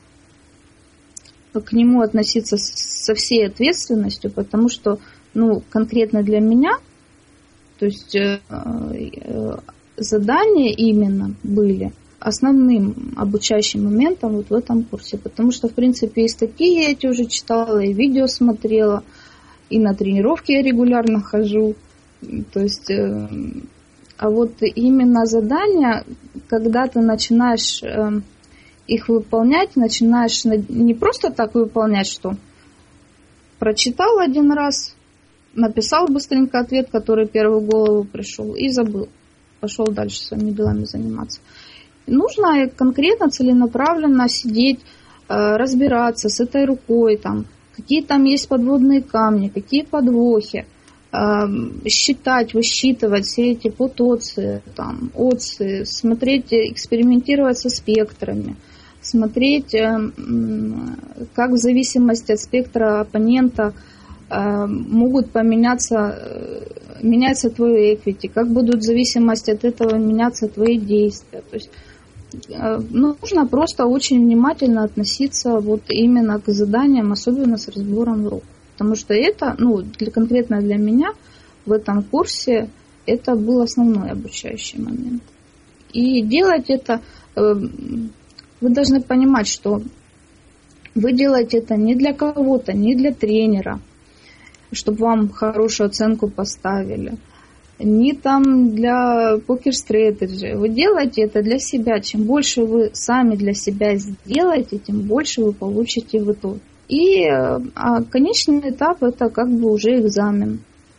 [SPEAKER 2] к нему относиться со всей ответственностью, потому что, ну, конкретно для меня, то есть э, э, задания именно были основным обучающим моментом вот в этом курсе, потому что, в принципе, и статьи я эти уже читала, и видео смотрела, и на тренировки я регулярно хожу. То есть, э, а вот именно задания, когда ты начинаешь э, их выполнять, начинаешь не просто так выполнять, что прочитал один раз, написал быстренько ответ, который первый в голову пришел, и забыл. Пошел дальше своими делами заниматься. Нужно конкретно, целенаправленно сидеть, разбираться с этой рукой, там, какие там есть подводные камни, какие подвохи, считать, высчитывать все эти потоции, там, отцы, смотреть, экспериментировать со спектрами, смотреть, как в зависимости от спектра оппонента могут поменяться, меняться твои equity, как будут в зависимости от этого меняться твои действия. То есть ну, нужно просто очень внимательно относиться вот именно к заданиям, особенно с разбором рук. Потому что это, ну, для, конкретно для меня в этом курсе это был основной обучающий момент. И делать это, вы должны понимать, что вы делаете это не для кого-то, не для тренера, чтобы вам хорошую оценку поставили, не там для Poker Strategy. Вы делаете это для себя. Чем больше вы сами для себя сделаете, тем больше вы получите в итоге. И а конечный этап это как бы уже экзамен.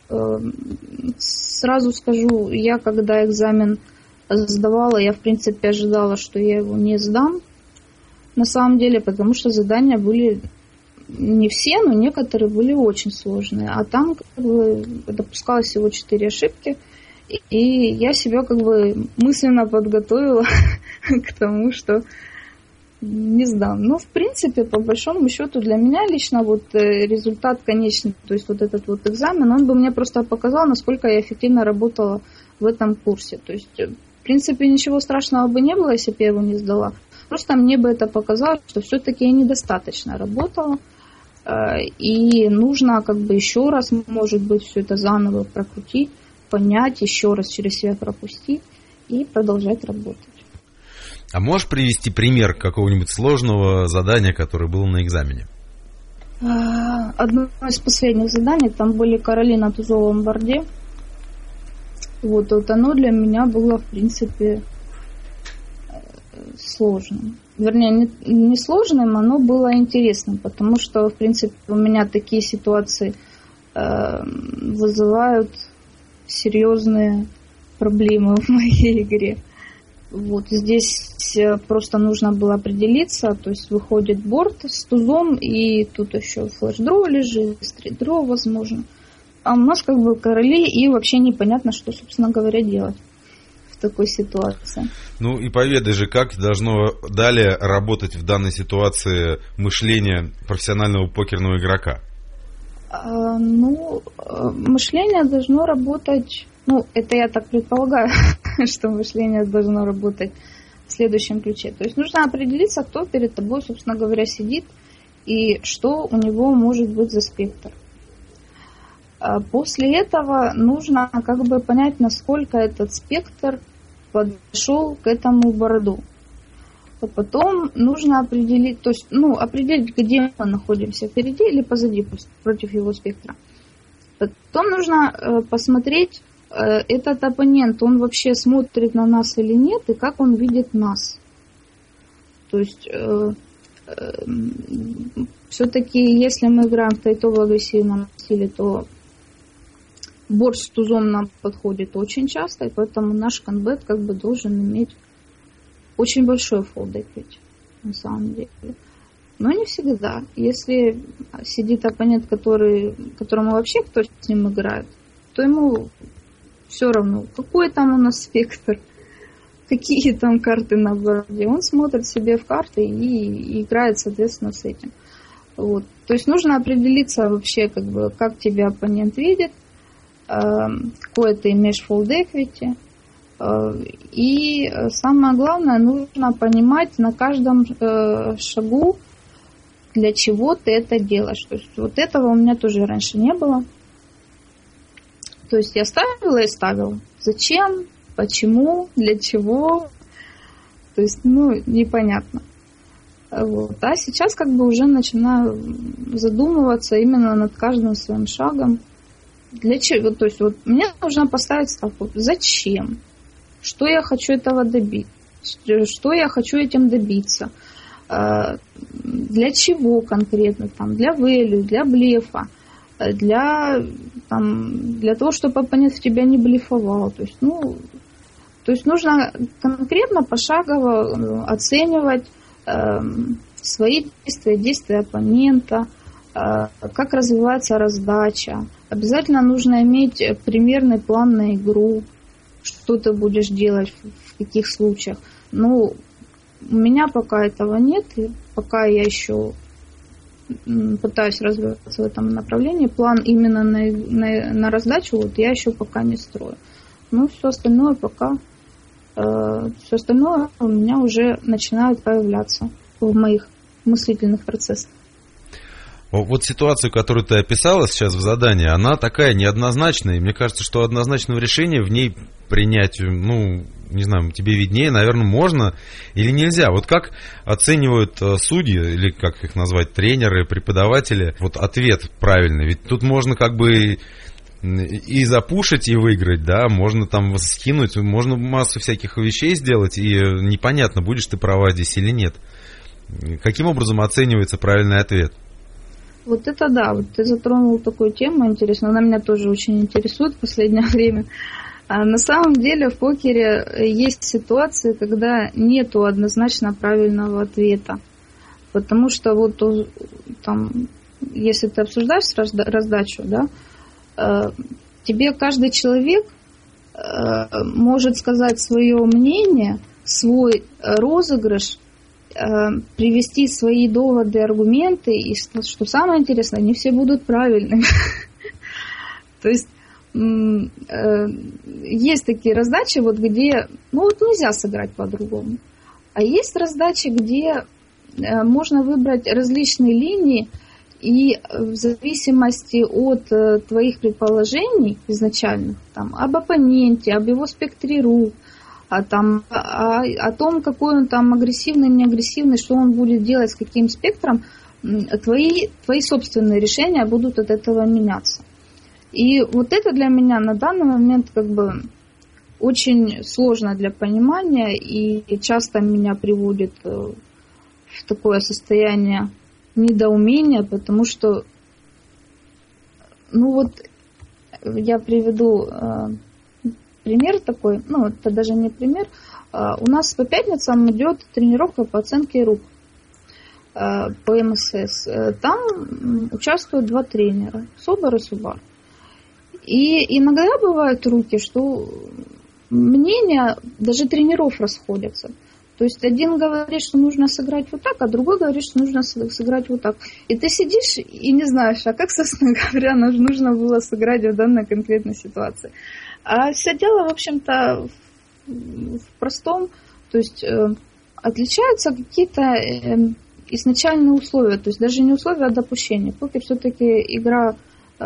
[SPEAKER 2] Сразу скажу, я когда экзамен сдавала, я в принципе ожидала, что я его не сдам. На самом деле, потому что задания были не все, но некоторые были очень сложные. А там как бы допускалось всего четыре ошибки. И я себя как бы мысленно подготовила к тому, что не сдам. Но в принципе, по большому счету, для меня лично вот результат конечный, то есть вот этот вот экзамен, он бы мне просто показал, насколько я эффективно работала в этом курсе. То есть, в принципе, ничего страшного бы не было, если бы я его не сдала. Просто мне бы это показало, что все-таки я недостаточно работала. И нужно как бы еще раз, может быть, все это заново прокрутить, понять, еще раз через себя пропустить и продолжать работать.
[SPEAKER 1] А можешь привести пример какого-нибудь сложного задания, которое было на экзамене?
[SPEAKER 2] Одно из последних заданий, там были короли на тузовом борде. Вот, вот оно для меня было, в принципе, сложным. Вернее, не, не сложным, оно было интересным, потому что, в принципе, у меня такие ситуации э, вызывают серьезные проблемы в моей игре. Вот здесь просто нужно было определиться, то есть выходит борт с тузом, и тут еще флеш-дроу лежит, стрит-дроу возможно. А у нас как бы короли, и вообще непонятно, что, собственно говоря, делать в такой ситуации.
[SPEAKER 1] Ну и поведай же, как должно далее работать в данной ситуации мышление профессионального покерного игрока?
[SPEAKER 2] А, ну, мышление должно работать, ну, это я так предполагаю, что мышление должно работать в следующем ключе. То есть нужно определиться, кто перед тобой, собственно говоря, сидит, и что у него может быть за спектр. После этого нужно как бы понять, насколько этот спектр подошел к этому борду. А потом нужно определить, то есть, ну, определить, где мы находимся, впереди или позади, против его спектра. Потом нужно э, посмотреть, э, этот оппонент, он вообще смотрит на нас или нет, и как он видит нас. То есть, э, э, все-таки, если мы играем в тайтово-агрессивном стиле, то борт с тузом нам подходит очень часто, и поэтому наш конбет как бы должен иметь очень большой фолд equity, на самом деле. Но не всегда. Если сидит оппонент, который, которому вообще кто с ним играет, то ему все равно, какой там у нас спектр, какие там карты на борде. Он смотрит себе в карты и, и играет, соответственно, с этим. Вот. То есть нужно определиться вообще, как бы, как тебя оппонент видит, какой ты имеешь fold equity. И самое главное, нужно понимать на каждом шагу, для чего ты это делаешь. То есть вот этого у меня тоже раньше не было. То есть я ставила и ставила. Зачем? почему, для чего. То есть, ну, непонятно. Вот. А сейчас как бы уже начинаю задумываться именно над каждым своим шагом. Для чего? То есть вот мне нужно поставить ставку. Зачем? Что я хочу этого добиться? Что я хочу этим добиться? Для чего конкретно? Там, для value, для блефа, для, там, для того, чтобы оппонент в тебя не блефовал. То есть, ну, то есть нужно конкретно пошагово оценивать э, свои действия, действия оппонента, э, как развивается раздача. Обязательно нужно иметь примерный план на игру, что ты будешь делать, в каких случаях. Ну, у меня пока этого нет, и пока я еще пытаюсь развиваться в этом направлении. План именно на, на, на раздачу вот я еще пока не строю. Ну, все остальное пока, э, все остальное у меня уже начинает появляться в моих мыслительных процессах.
[SPEAKER 1] Вот ситуацию, которую ты описала сейчас в задании, она такая неоднозначная, и мне кажется, что однозначного решения в ней принять, ну, не знаю, тебе виднее, наверное, можно или нельзя. Вот как оценивают судьи, или как их назвать, тренеры, преподаватели, вот ответ правильный? Ведь тут можно как бы и запушить, и выиграть, да, можно там скинуть, можно массу всяких вещей сделать, и непонятно, будешь ты права здесь или нет. Каким образом оценивается правильный ответ?
[SPEAKER 2] Вот это да, вот ты затронул такую тему интересную, она меня тоже очень интересует в последнее время. А на самом деле в покере есть ситуации, когда нету однозначно правильного ответа. Потому что вот там, если ты обсуждаешь раздачу, да, тебе каждый человек может сказать свое мнение, свой розыгрыш, привести свои доводы, аргументы, и что самое интересное, они все будут правильными. То есть есть такие раздачи, вот где, ну вот нельзя сыграть по-другому. А есть раздачи, где можно выбрать различные линии, и в зависимости от твоих предположений изначальных, там, об оппоненте, об его спектре рук, а там, о, о том, какой он там агрессивный, неагрессивный, что он будет делать, с каким спектром, твои, твои собственные решения будут от этого меняться. И вот это для меня на данный момент как бы очень сложно для понимания и часто меня приводит в такое состояние недоумения, потому что, ну вот, я приведу пример такой, ну, это даже не пример. У нас по пятницам идет тренировка по оценке рук по эм эс эс. Там участвуют два тренера, Собор и Субар. И иногда бывают руки, что мнения даже тренеров расходятся. То есть один говорит, что нужно сыграть вот так, а другой говорит, что нужно сыграть вот так. И ты сидишь и не знаешь, а как, собственно говоря, нужно было сыграть в данной конкретной ситуации. А все дело, в общем-то, в простом, то есть э, отличаются какие-то э, изначальные условия, то есть даже не условия, а допущения. Покер все-таки игра э,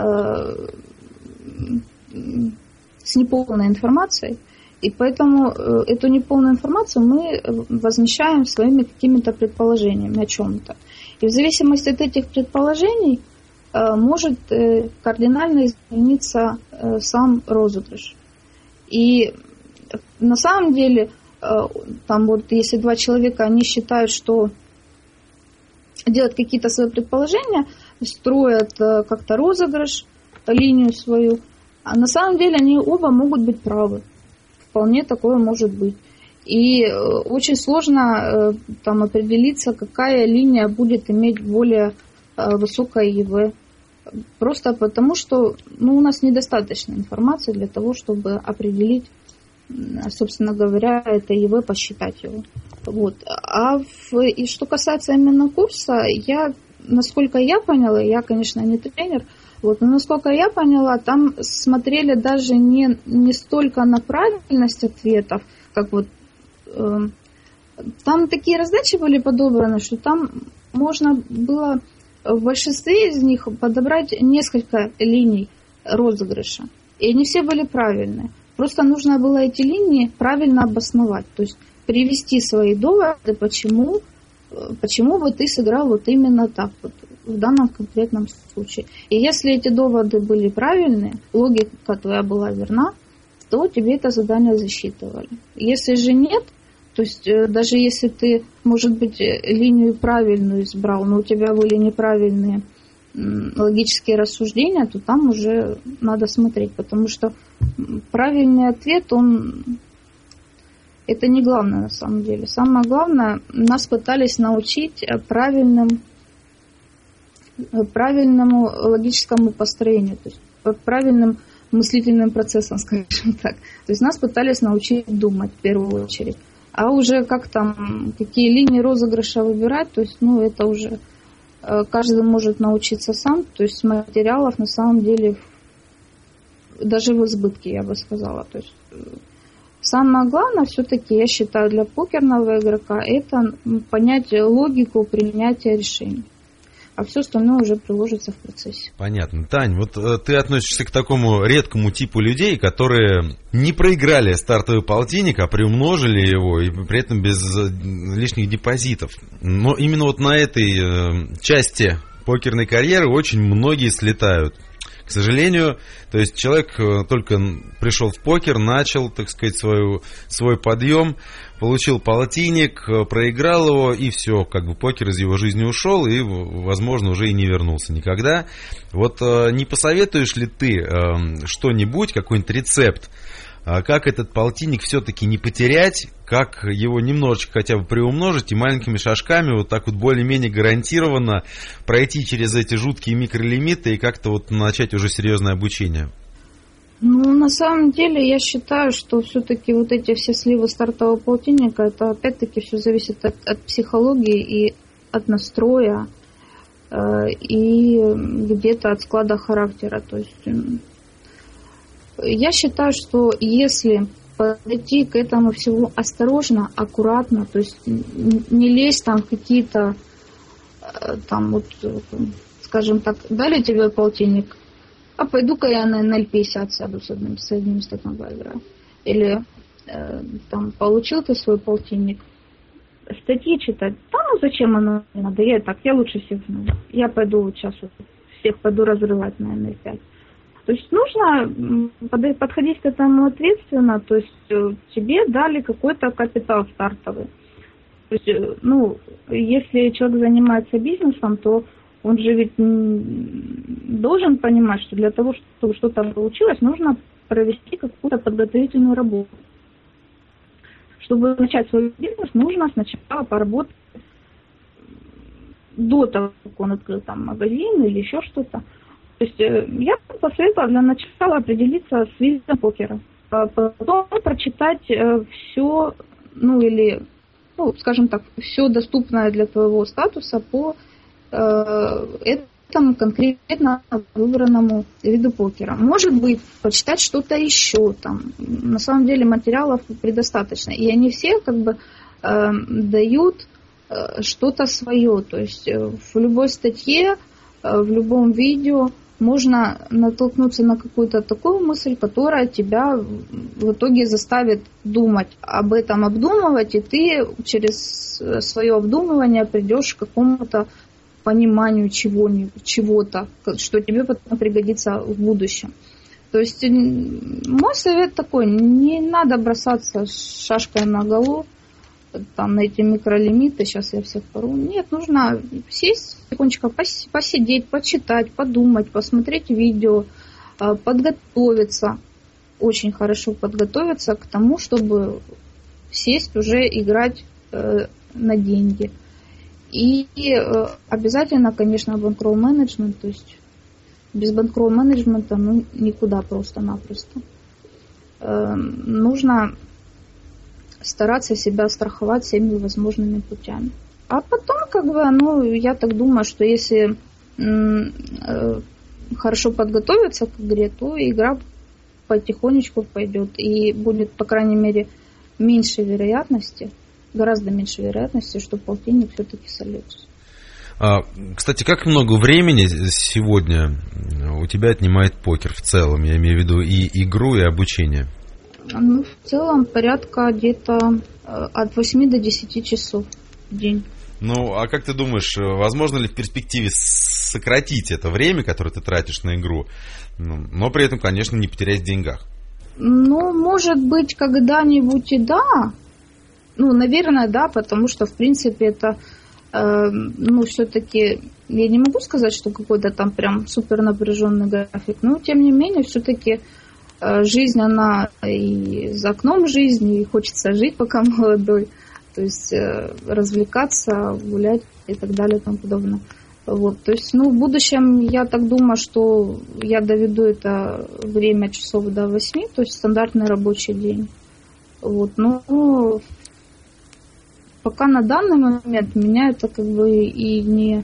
[SPEAKER 2] с неполной информацией, и поэтому э, эту неполную информацию мы возмещаем своими какими-то предположениями о чем-то. И в зависимости от этих предположений может кардинально измениться сам розыгрыш. И на самом деле, там вот если два человека, они считают, что делают какие-то свои предположения, строят как-то розыгрыш, линию свою, а на самом деле они оба могут быть правы. Вполне такое может быть. И очень сложно там определиться, какая линия будет иметь более высокое и вэ. Просто потому, что ну, у нас недостаточно информации для того, чтобы определить, собственно говоря, это и вэ, посчитать его. Вот. А в, и что касается именно курса, я, насколько я поняла, я, конечно, не тренер, вот, но насколько я поняла, там смотрели даже не, не столько на правильность ответов, как вот э, там такие раздачи были подобраны, что там можно было в большинстве из них подобрать несколько линий розыгрыша. И они все были правильные. Просто нужно было эти линии правильно обосновать. То есть привести свои доводы, почему, почему бы ты сыграл вот именно так вот в данном конкретном случае. И если эти доводы были правильные, логика твоя была верна, то тебе это задание засчитывали. Если же нет, то есть даже если ты, может быть, линию правильную избрал, но у тебя были неправильные логические рассуждения, то там уже надо смотреть, потому что правильный ответ, он это не главное на самом деле. Самое главное, нас пытались научить правильным, правильному логическому построению, то есть правильным мыслительным процессом, скажем так. То есть нас пытались научить думать в первую очередь. А уже как там, какие линии розыгрыша выбирать, то есть, ну, это уже каждый может научиться сам. То есть материалов на самом деле даже в избытке, я бы сказала. То есть самое главное все-таки, я считаю, для покерного игрока это понять логику принятия решений. А все остальное уже приложится в процессе.
[SPEAKER 1] Понятно. Тань, вот э, ты относишься к такому редкому типу людей, которые не проиграли стартовый полтинник, а приумножили его, и при этом без лишних депозитов. Но именно вот на этой э, части покерной карьеры очень многие слетают. К сожалению, то есть человек только пришел в покер, начал, так сказать, свою, свой подъем, получил полтинник, проиграл его, и все, как бы покер из его жизни ушел, и, возможно, уже и не вернулся никогда. Вот не посоветуешь ли ты что-нибудь, какой-нибудь рецепт, как этот полтинник все-таки не потерять, как его немножечко хотя бы приумножить и маленькими шажками вот так вот более-менее гарантированно пройти через эти жуткие микролимиты и как-то вот начать уже серьезное обучение?
[SPEAKER 2] Ну, на самом деле, я считаю, что все-таки вот эти все сливы стартового полтинника, это опять-таки все зависит от, от психологии и от настроя, э, и где-то от склада характера. То есть я считаю, что если подойти к этому всему осторожно, аккуратно, то есть не лезть там в какие-то, там вот, скажем так, дали тебе полтинник, а пойду-ка я на ноль пятьдесят сяду с одним, с одним стаканом поиграю. Или э, там получил ты свой полтинник, статьи читать, да ну зачем оно надо, я так, я лучше всех знаю, я пойду вот сейчас вот всех пойду разрывать на ноль пять. То есть нужно подходить к этому ответственно, то есть тебе дали какой-то капитал стартовый. То есть, ну, если человек занимается бизнесом, то он же ведь должен понимать, что для того, чтобы что-то получилось, нужно провести какую-то подготовительную работу. Чтобы начать свой бизнес, нужно сначала поработать до того, как он открыл там магазин или еще что-то. То есть я посоветовала для начала определиться с видом покера, потом прочитать все, ну или, ну, скажем так, все доступное для твоего статуса по э, этому конкретно выбранному виду покера. Может быть, почитать что-то еще там. На самом деле материалов предостаточно, и они все как бы э, дают э, что-то свое. То есть в любой статье, э, в любом видео можно натолкнуться на какую-то такую мысль, которая тебя в итоге заставит думать об этом, обдумывать, и ты через свое обдумывание придешь к какому-то пониманию чего-нибудь, чего-то, что тебе потом пригодится в будущем. То есть мой совет такой: не надо бросаться шашкой на голову, там, на эти микролимиты, сейчас я всех пору. Нет, нужно сесть, тихонечко посидеть, почитать, подумать, посмотреть видео, подготовиться, очень хорошо подготовиться к тому, чтобы сесть уже играть на деньги. И обязательно, конечно, банкролл-менеджмент, то есть без банкролл-менеджмента ну, никуда просто-напросто. Нужно стараться себя страховать всеми возможными путями. А потом, как бы, ну, я так думаю, что если м- э, хорошо подготовиться к игре, то игра потихонечку пойдет. И будет, по крайней мере, меньше вероятности, гораздо меньше вероятности, что полтинник все-таки сольется.
[SPEAKER 1] А, кстати, как много времени сегодня у тебя отнимает покер в целом? Я имею в виду и игру, и обучение.
[SPEAKER 2] Ну, в целом порядка где-то от восьми до десяти часов в день.
[SPEAKER 1] Ну, а как ты думаешь, возможно ли в перспективе сократить это время, которое ты тратишь на игру, но при этом, конечно, не потерять в деньгах?
[SPEAKER 2] Ну, может быть, когда-нибудь и да. Ну, наверное, да, потому что, в принципе, это, э, ну, все-таки, я не могу сказать, что какой-то там прям супер напряженный график, но, тем не менее, все-таки э, жизнь, она и за окном жизни, и хочется жить, пока молодой, то есть э, развлекаться, гулять и так далее и тому подобное. Вот, то есть, ну, в будущем, я так думаю, что я доведу это время часов до восьми, то есть стандартный рабочий день. Вот, но пока на данный момент меня это как бы и не,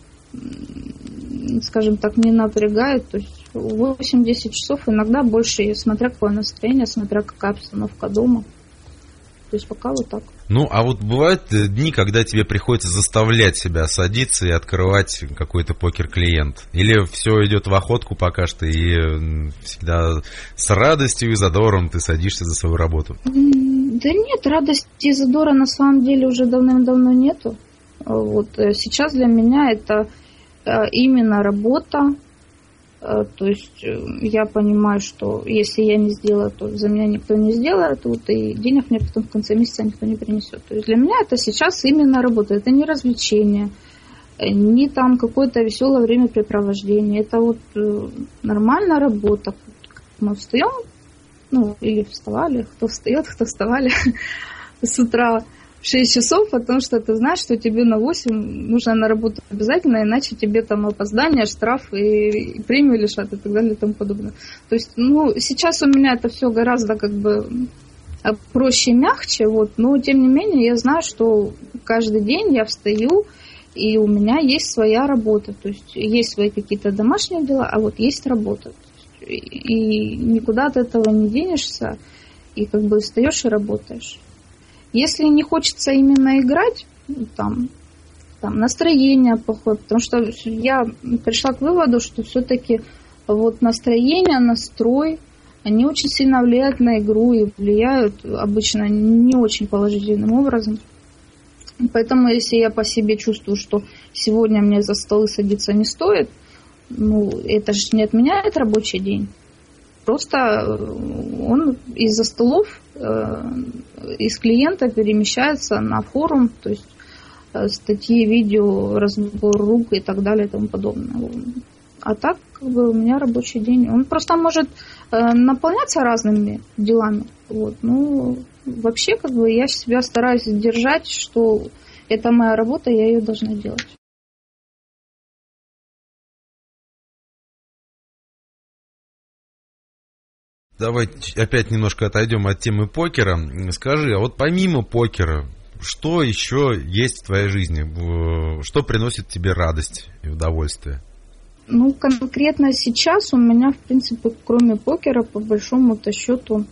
[SPEAKER 2] скажем так, не напрягает. То есть восемь-десять часов, иногда больше, смотря какое настроение, смотря какая обстановка дома. То есть пока вот так.
[SPEAKER 1] Ну, а вот бывают дни, когда тебе приходится заставлять себя садиться и открывать какой-то покер-клиент? Или все идет в охотку пока что, и всегда с радостью и задором ты садишься за свою работу?
[SPEAKER 2] Да нет, радости и задора на самом деле уже давным-давно нету. Вот. Сейчас для меня это именно работа. То есть я понимаю, что если я не сделаю, то за меня никто не сделает, вот, и денег мне потом в конце месяца никто не принесет. То есть для меня это сейчас именно работа, это не развлечение, не там какое-то веселое времяпрепровождение, это вот нормальная работа. Мы встаем, ну или вставали, кто встает, кто вставали с утра в шесть часов, потому что ты знаешь, что тебе на восемь нужно на работу обязательно, иначе тебе там опоздание, штраф и, и премию лишат и так далее и тому подобное. То есть, ну, сейчас у меня это все гораздо как бы проще и мягче, вот, но тем не менее я знаю, что каждый день я встаю, и у меня есть своя работа, то есть есть свои какие-то домашние дела, а вот есть работа. И, и никуда от этого не денешься, и как бы встаешь и работаешь. Если не хочется именно играть, там, там настроение плохое, потому что я пришла к выводу, что все-таки вот настроение, настрой, они очень сильно влияют на игру и влияют обычно не очень положительным образом. Поэтому если я по себе чувствую, что сегодня мне за столы садиться не стоит, ну, это же не отменяет рабочий день. Просто он из-за столов, из клиента перемещается на форум, то есть статьи, видео, разбор рук и так далее и тому подобное. А так, как бы, у меня рабочий день, он просто может наполняться разными делами. Вот. Ну, вообще, как бы, я себя стараюсь держать, что это моя работа, я ее должна делать.
[SPEAKER 1] Давай опять немножко отойдем от темы покера. Скажи, а вот помимо покера, что еще есть в твоей жизни? Что приносит тебе радость и удовольствие?
[SPEAKER 2] Ну, конкретно сейчас у меня, в принципе, кроме покера, по большому-то счету,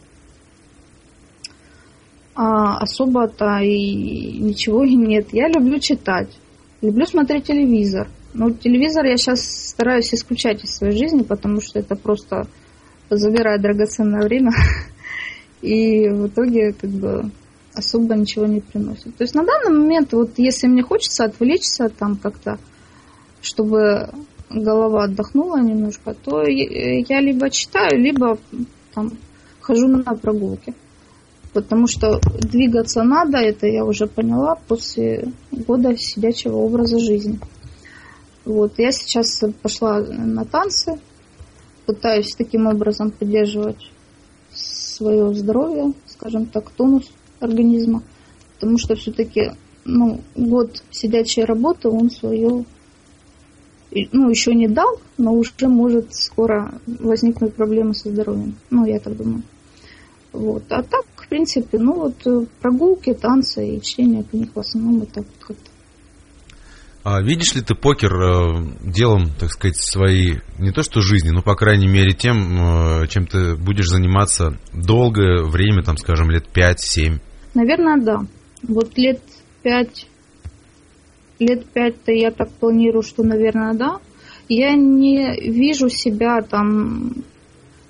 [SPEAKER 2] особо-то и ничего и нет. Я люблю читать, люблю смотреть телевизор. Но телевизор я сейчас стараюсь исключать из своей жизни, потому что это просто забирает драгоценное время и в итоге как бы особо ничего не приносит. То есть на данный момент, вот если мне хочется отвлечься там как-то, чтобы голова отдохнула немножко, то я либо читаю, либо там хожу на прогулки. Потому что двигаться надо, это я уже поняла после года сидячего образа жизни. Вот, я сейчас пошла на танцы, пытаюсь таким образом поддерживать свое здоровье, скажем так, тонус организма, потому что все-таки, ну, год сидячей работы, он свое, ну, еще не дал, но уже может скоро возникнуть проблемы со здоровьем. Ну, я так думаю. Вот. А так, в принципе, ну, вот прогулки, танцы и чтение книг в основном это вот как-то.
[SPEAKER 1] А видишь ли ты покер э, делом, так сказать, своей, не то что жизни, но, по крайней мере, тем, э, чем ты будешь заниматься долгое время, там, скажем, лет пять-семь?
[SPEAKER 2] Наверное, да. Вот лет пять, лет пять-то я так планирую, что, наверное, да. Я не вижу себя там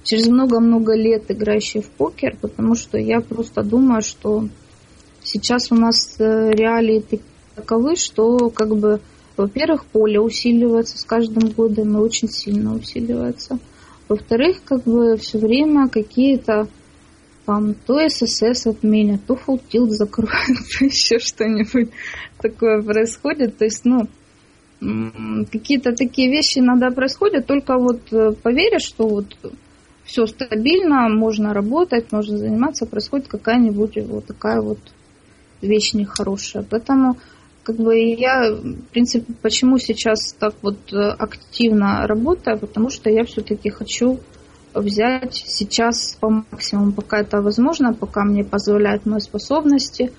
[SPEAKER 2] через много-много лет играющей в покер, потому что я просто думаю, что сейчас у нас реалии таковы, что как бы, во-первых, поле усиливается с каждым годом и очень сильно усиливается. Во-вторых, как бы все время какие-то там то эс эс эс отменят, то Full Tilt закроют, то еще что-нибудь такое происходит. То есть, ну, какие-то такие вещи иногда происходят, только вот поверишь, что вот все стабильно, можно работать, можно заниматься, происходит какая-нибудь вот такая вот вещь нехорошая. Поэтому как бы я, в принципе, почему сейчас так вот активно работаю, потому что я все-таки хочу взять сейчас по максимуму, пока это возможно, пока мне позволяют мои способности,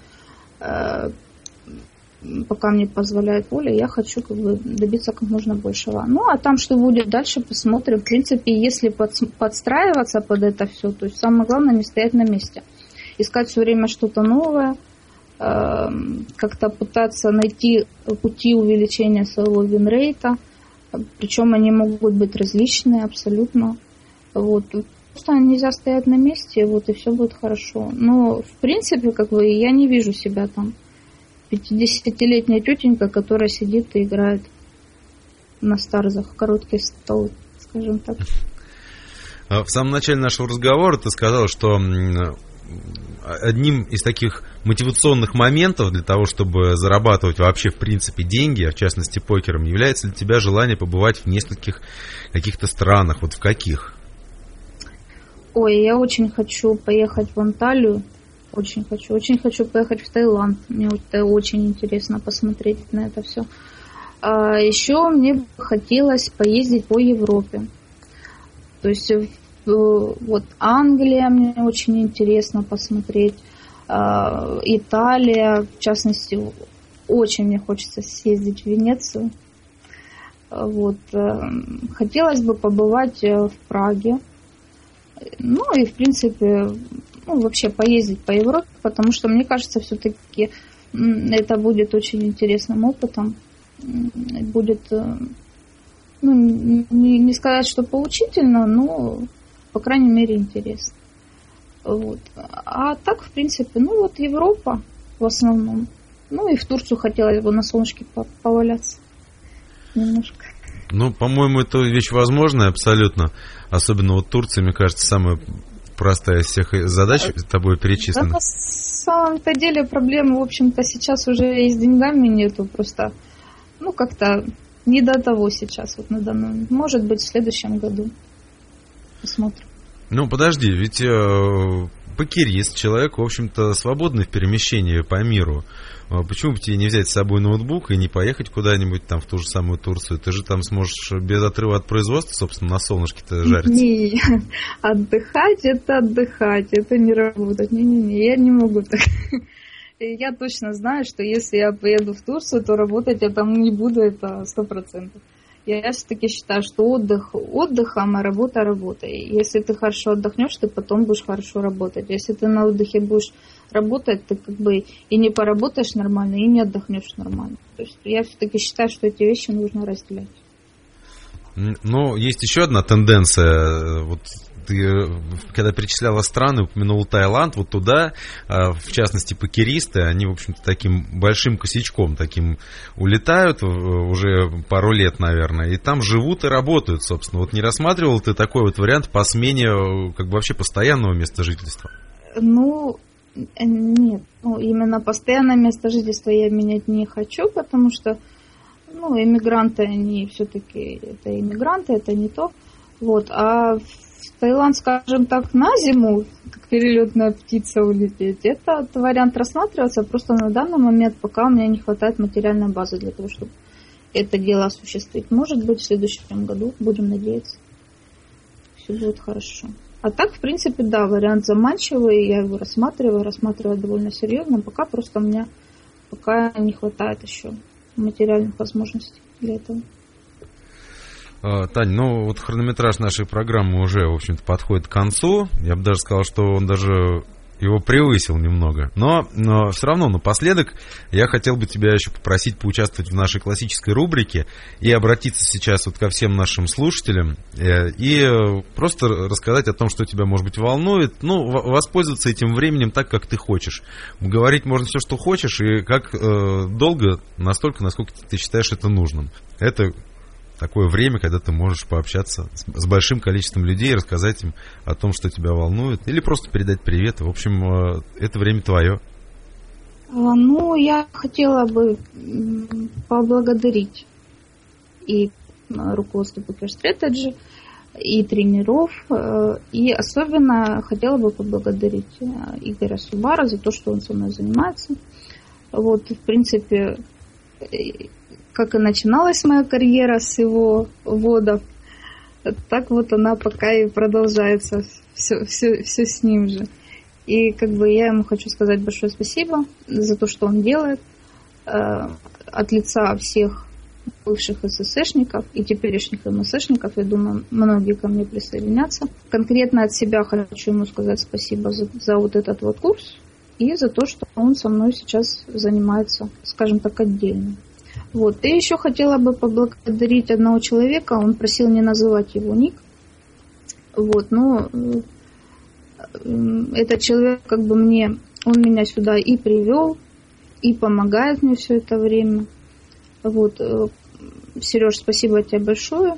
[SPEAKER 2] пока мне позволяет воля, я хочу как бы добиться как можно большего. Ну, а там, что будет дальше, посмотрим. В принципе, если подстраиваться под это все, то есть самое главное не стоять на месте. Искать все время что-то новое, как-то пытаться найти пути увеличения своего винрейта, причем они могут быть различные абсолютно. Вот. Просто нельзя стоять на месте, вот, и все будет хорошо. Но, в принципе, как бы, я не вижу себя там пятидесятилетняя тетенька, которая сидит и играет на старзах, короткий стол, скажем так.
[SPEAKER 1] В самом начале нашего разговора ты сказал, что одним из таких мотивационных моментов для того, чтобы зарабатывать вообще в принципе деньги, а в частности покером, является для тебя желание побывать в нескольких каких-то странах. Вот в каких?
[SPEAKER 2] Ой, я очень хочу поехать в Анталию. Очень хочу. Очень хочу поехать в Таиланд. Мне очень интересно посмотреть на это все. А еще мне бы хотелось поездить по Европе. То есть вот Англия мне очень интересно посмотреть. Италия, в частности, очень мне хочется съездить в Венецию. Вот. Хотелось бы побывать в Праге. Ну и, в принципе, ну, вообще поездить по Европе, потому что, мне кажется, все-таки это будет очень интересным опытом. Будет, ну, не, не сказать, что поучительно, но, по крайней мере, интересно. Вот. А так, в принципе, ну вот Европа в основном. Ну и в Турцию хотелось бы на солнышке поваляться немножко.
[SPEAKER 1] Ну, по-моему, это вещь возможная абсолютно. Особенно вот Турция, мне кажется, самая простая из всех задач тобой перечислена.
[SPEAKER 2] Да, на самом-то деле проблемы, в общем-то, сейчас уже и с деньгами нету. Просто, ну, как-то не до того сейчас, вот на данный момент. Может быть, в следующем году. Посмотрим.
[SPEAKER 1] Ну, подожди, ведь э, покерист, человек, в общем-то, свободный в перемещении по миру. Почему бы тебе не взять с собой ноутбук и не поехать куда-нибудь там в ту же самую Турцию? Ты же там сможешь без отрыва от производства, собственно, на солнышке-то жариться.
[SPEAKER 2] Не, отдыхать это отдыхать, это не работать. Не-не-не, я не могу так. Я точно знаю, что если я поеду в Турцию, то работать я там не буду, это сто процентов. Я все-таки считаю, что отдых отдыхом, а работа работой. Если ты хорошо отдохнешь, ты потом будешь хорошо работать. Если ты на отдыхе будешь работать, ты как бы и не поработаешь нормально, и не отдохнешь нормально. То есть я все-таки считаю, что эти вещи нужно разделять.
[SPEAKER 1] Но есть еще одна тенденция. Вот ты, когда перечисляла страны, упомянула Таиланд, вот туда, в частности, покеристы, они, в общем-то, таким большим косячком таким улетают уже пару лет, наверное, и там живут и работают, собственно. Вот не рассматривал ты такой вот вариант по смене как бы вообще постоянного места жительства?
[SPEAKER 2] Ну, нет. Ну, именно постоянное место жительства я менять не хочу, потому что, ну, иммигранты, они все-таки, это иммигранты, это не то. Вот, а в Таиланд, скажем так, на зиму, как перелетная птица улететь, этот вариант рассматривается просто на данный момент, пока у меня не хватает материальной базы для того, чтобы это дело осуществить. Может быть, в следующем году, будем надеяться, все будет хорошо. А так, в принципе, да, вариант заманчивый, я его рассматриваю, рассматриваю довольно серьезно, пока просто у меня пока не хватает еще материальных возможностей для этого.
[SPEAKER 1] Тань, ну вот хронометраж нашей программы уже, в общем-то, подходит к концу. Я бы даже сказал, что он даже его превысил немного. Но, но все равно, напоследок, я хотел бы тебя еще попросить поучаствовать в нашей классической рубрике и обратиться сейчас вот ко всем нашим слушателям и просто рассказать о том, что тебя, может быть, волнует, ну, воспользоваться этим временем так, как ты хочешь. Говорить можно все, что хочешь, и как э, долго, настолько, насколько ты считаешь это нужным. Это такое время, когда ты можешь пообщаться с, с большим количеством людей, рассказать им о том, что тебя волнует, или просто передать привет. В общем, э, это время твое.
[SPEAKER 2] Ну, я хотела бы поблагодарить и руководство Poker Strategy, и тренеров, и особенно хотела бы поблагодарить Игоря Субара за то, что он со мной занимается. Вот, в принципе, как и начиналась моя карьера с его вводов, так вот она пока и продолжается, все, все, все с ним же. И как бы я ему хочу сказать большое спасибо за то, что он делает от лица всех бывших эсэсэшников и теперешних эм-эсэшников. Я думаю, многие ко мне присоединятся. Конкретно от себя хочу ему сказать спасибо за, за вот этот вот курс и за то, что он со мной сейчас занимается, скажем так, отдельно. Вот. И еще хотела бы поблагодарить одного человека. Он просил не называть его ник. Вот. Но этот человек как бы мне, он меня сюда и привел, и помогает мне все это время. Вот, Сереж, спасибо тебе большое.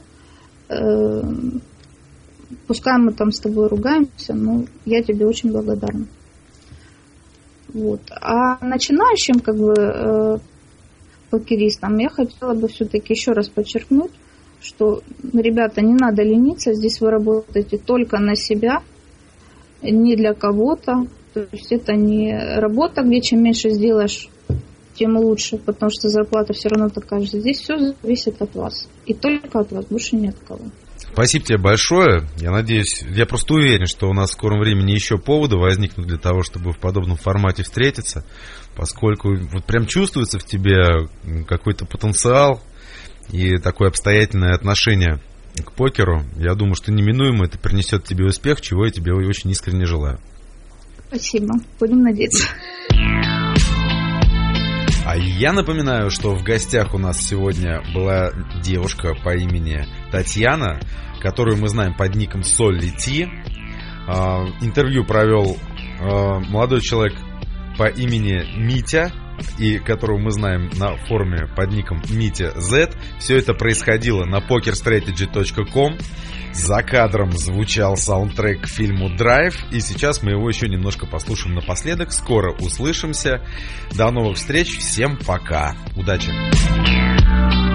[SPEAKER 2] Пускай мы там с тобой ругаемся, но я тебе очень благодарна. Вот. А начинающим, как бы, покеристам я хотела бы все-таки еще раз подчеркнуть, что, ребята, не надо лениться, здесь вы работаете только на себя, не для кого-то. То есть это не работа, где чем меньше сделаешь, тем лучше, потому что зарплата все равно такая же. Здесь все зависит от вас. И только от вас, больше ни от кого.
[SPEAKER 1] Спасибо тебе большое. Я надеюсь, я просто уверен, что у нас в скором времени еще поводы возникнут для того, чтобы в подобном формате встретиться, поскольку вот прям чувствуется в тебе какой-то потенциал и такое обстоятельное отношение к покеру. Я думаю, что неминуемо это принесет тебе успех, чего я тебе очень искренне желаю.
[SPEAKER 2] Спасибо. Будем надеяться.
[SPEAKER 1] А я напоминаю, что в гостях у нас сегодня была девушка по имени Татьяна, которую мы знаем под ником Солли Ти. Интервью провел молодой человек по имени Митя, и которого мы знаем на форуме под ником Митя Зет. Все это происходило на покер стратеджи точка ком. За кадром звучал саундтрек к фильму «Драйв», и сейчас мы его еще немножко послушаем напоследок. Скоро услышимся. До новых встреч. Всем пока. Удачи.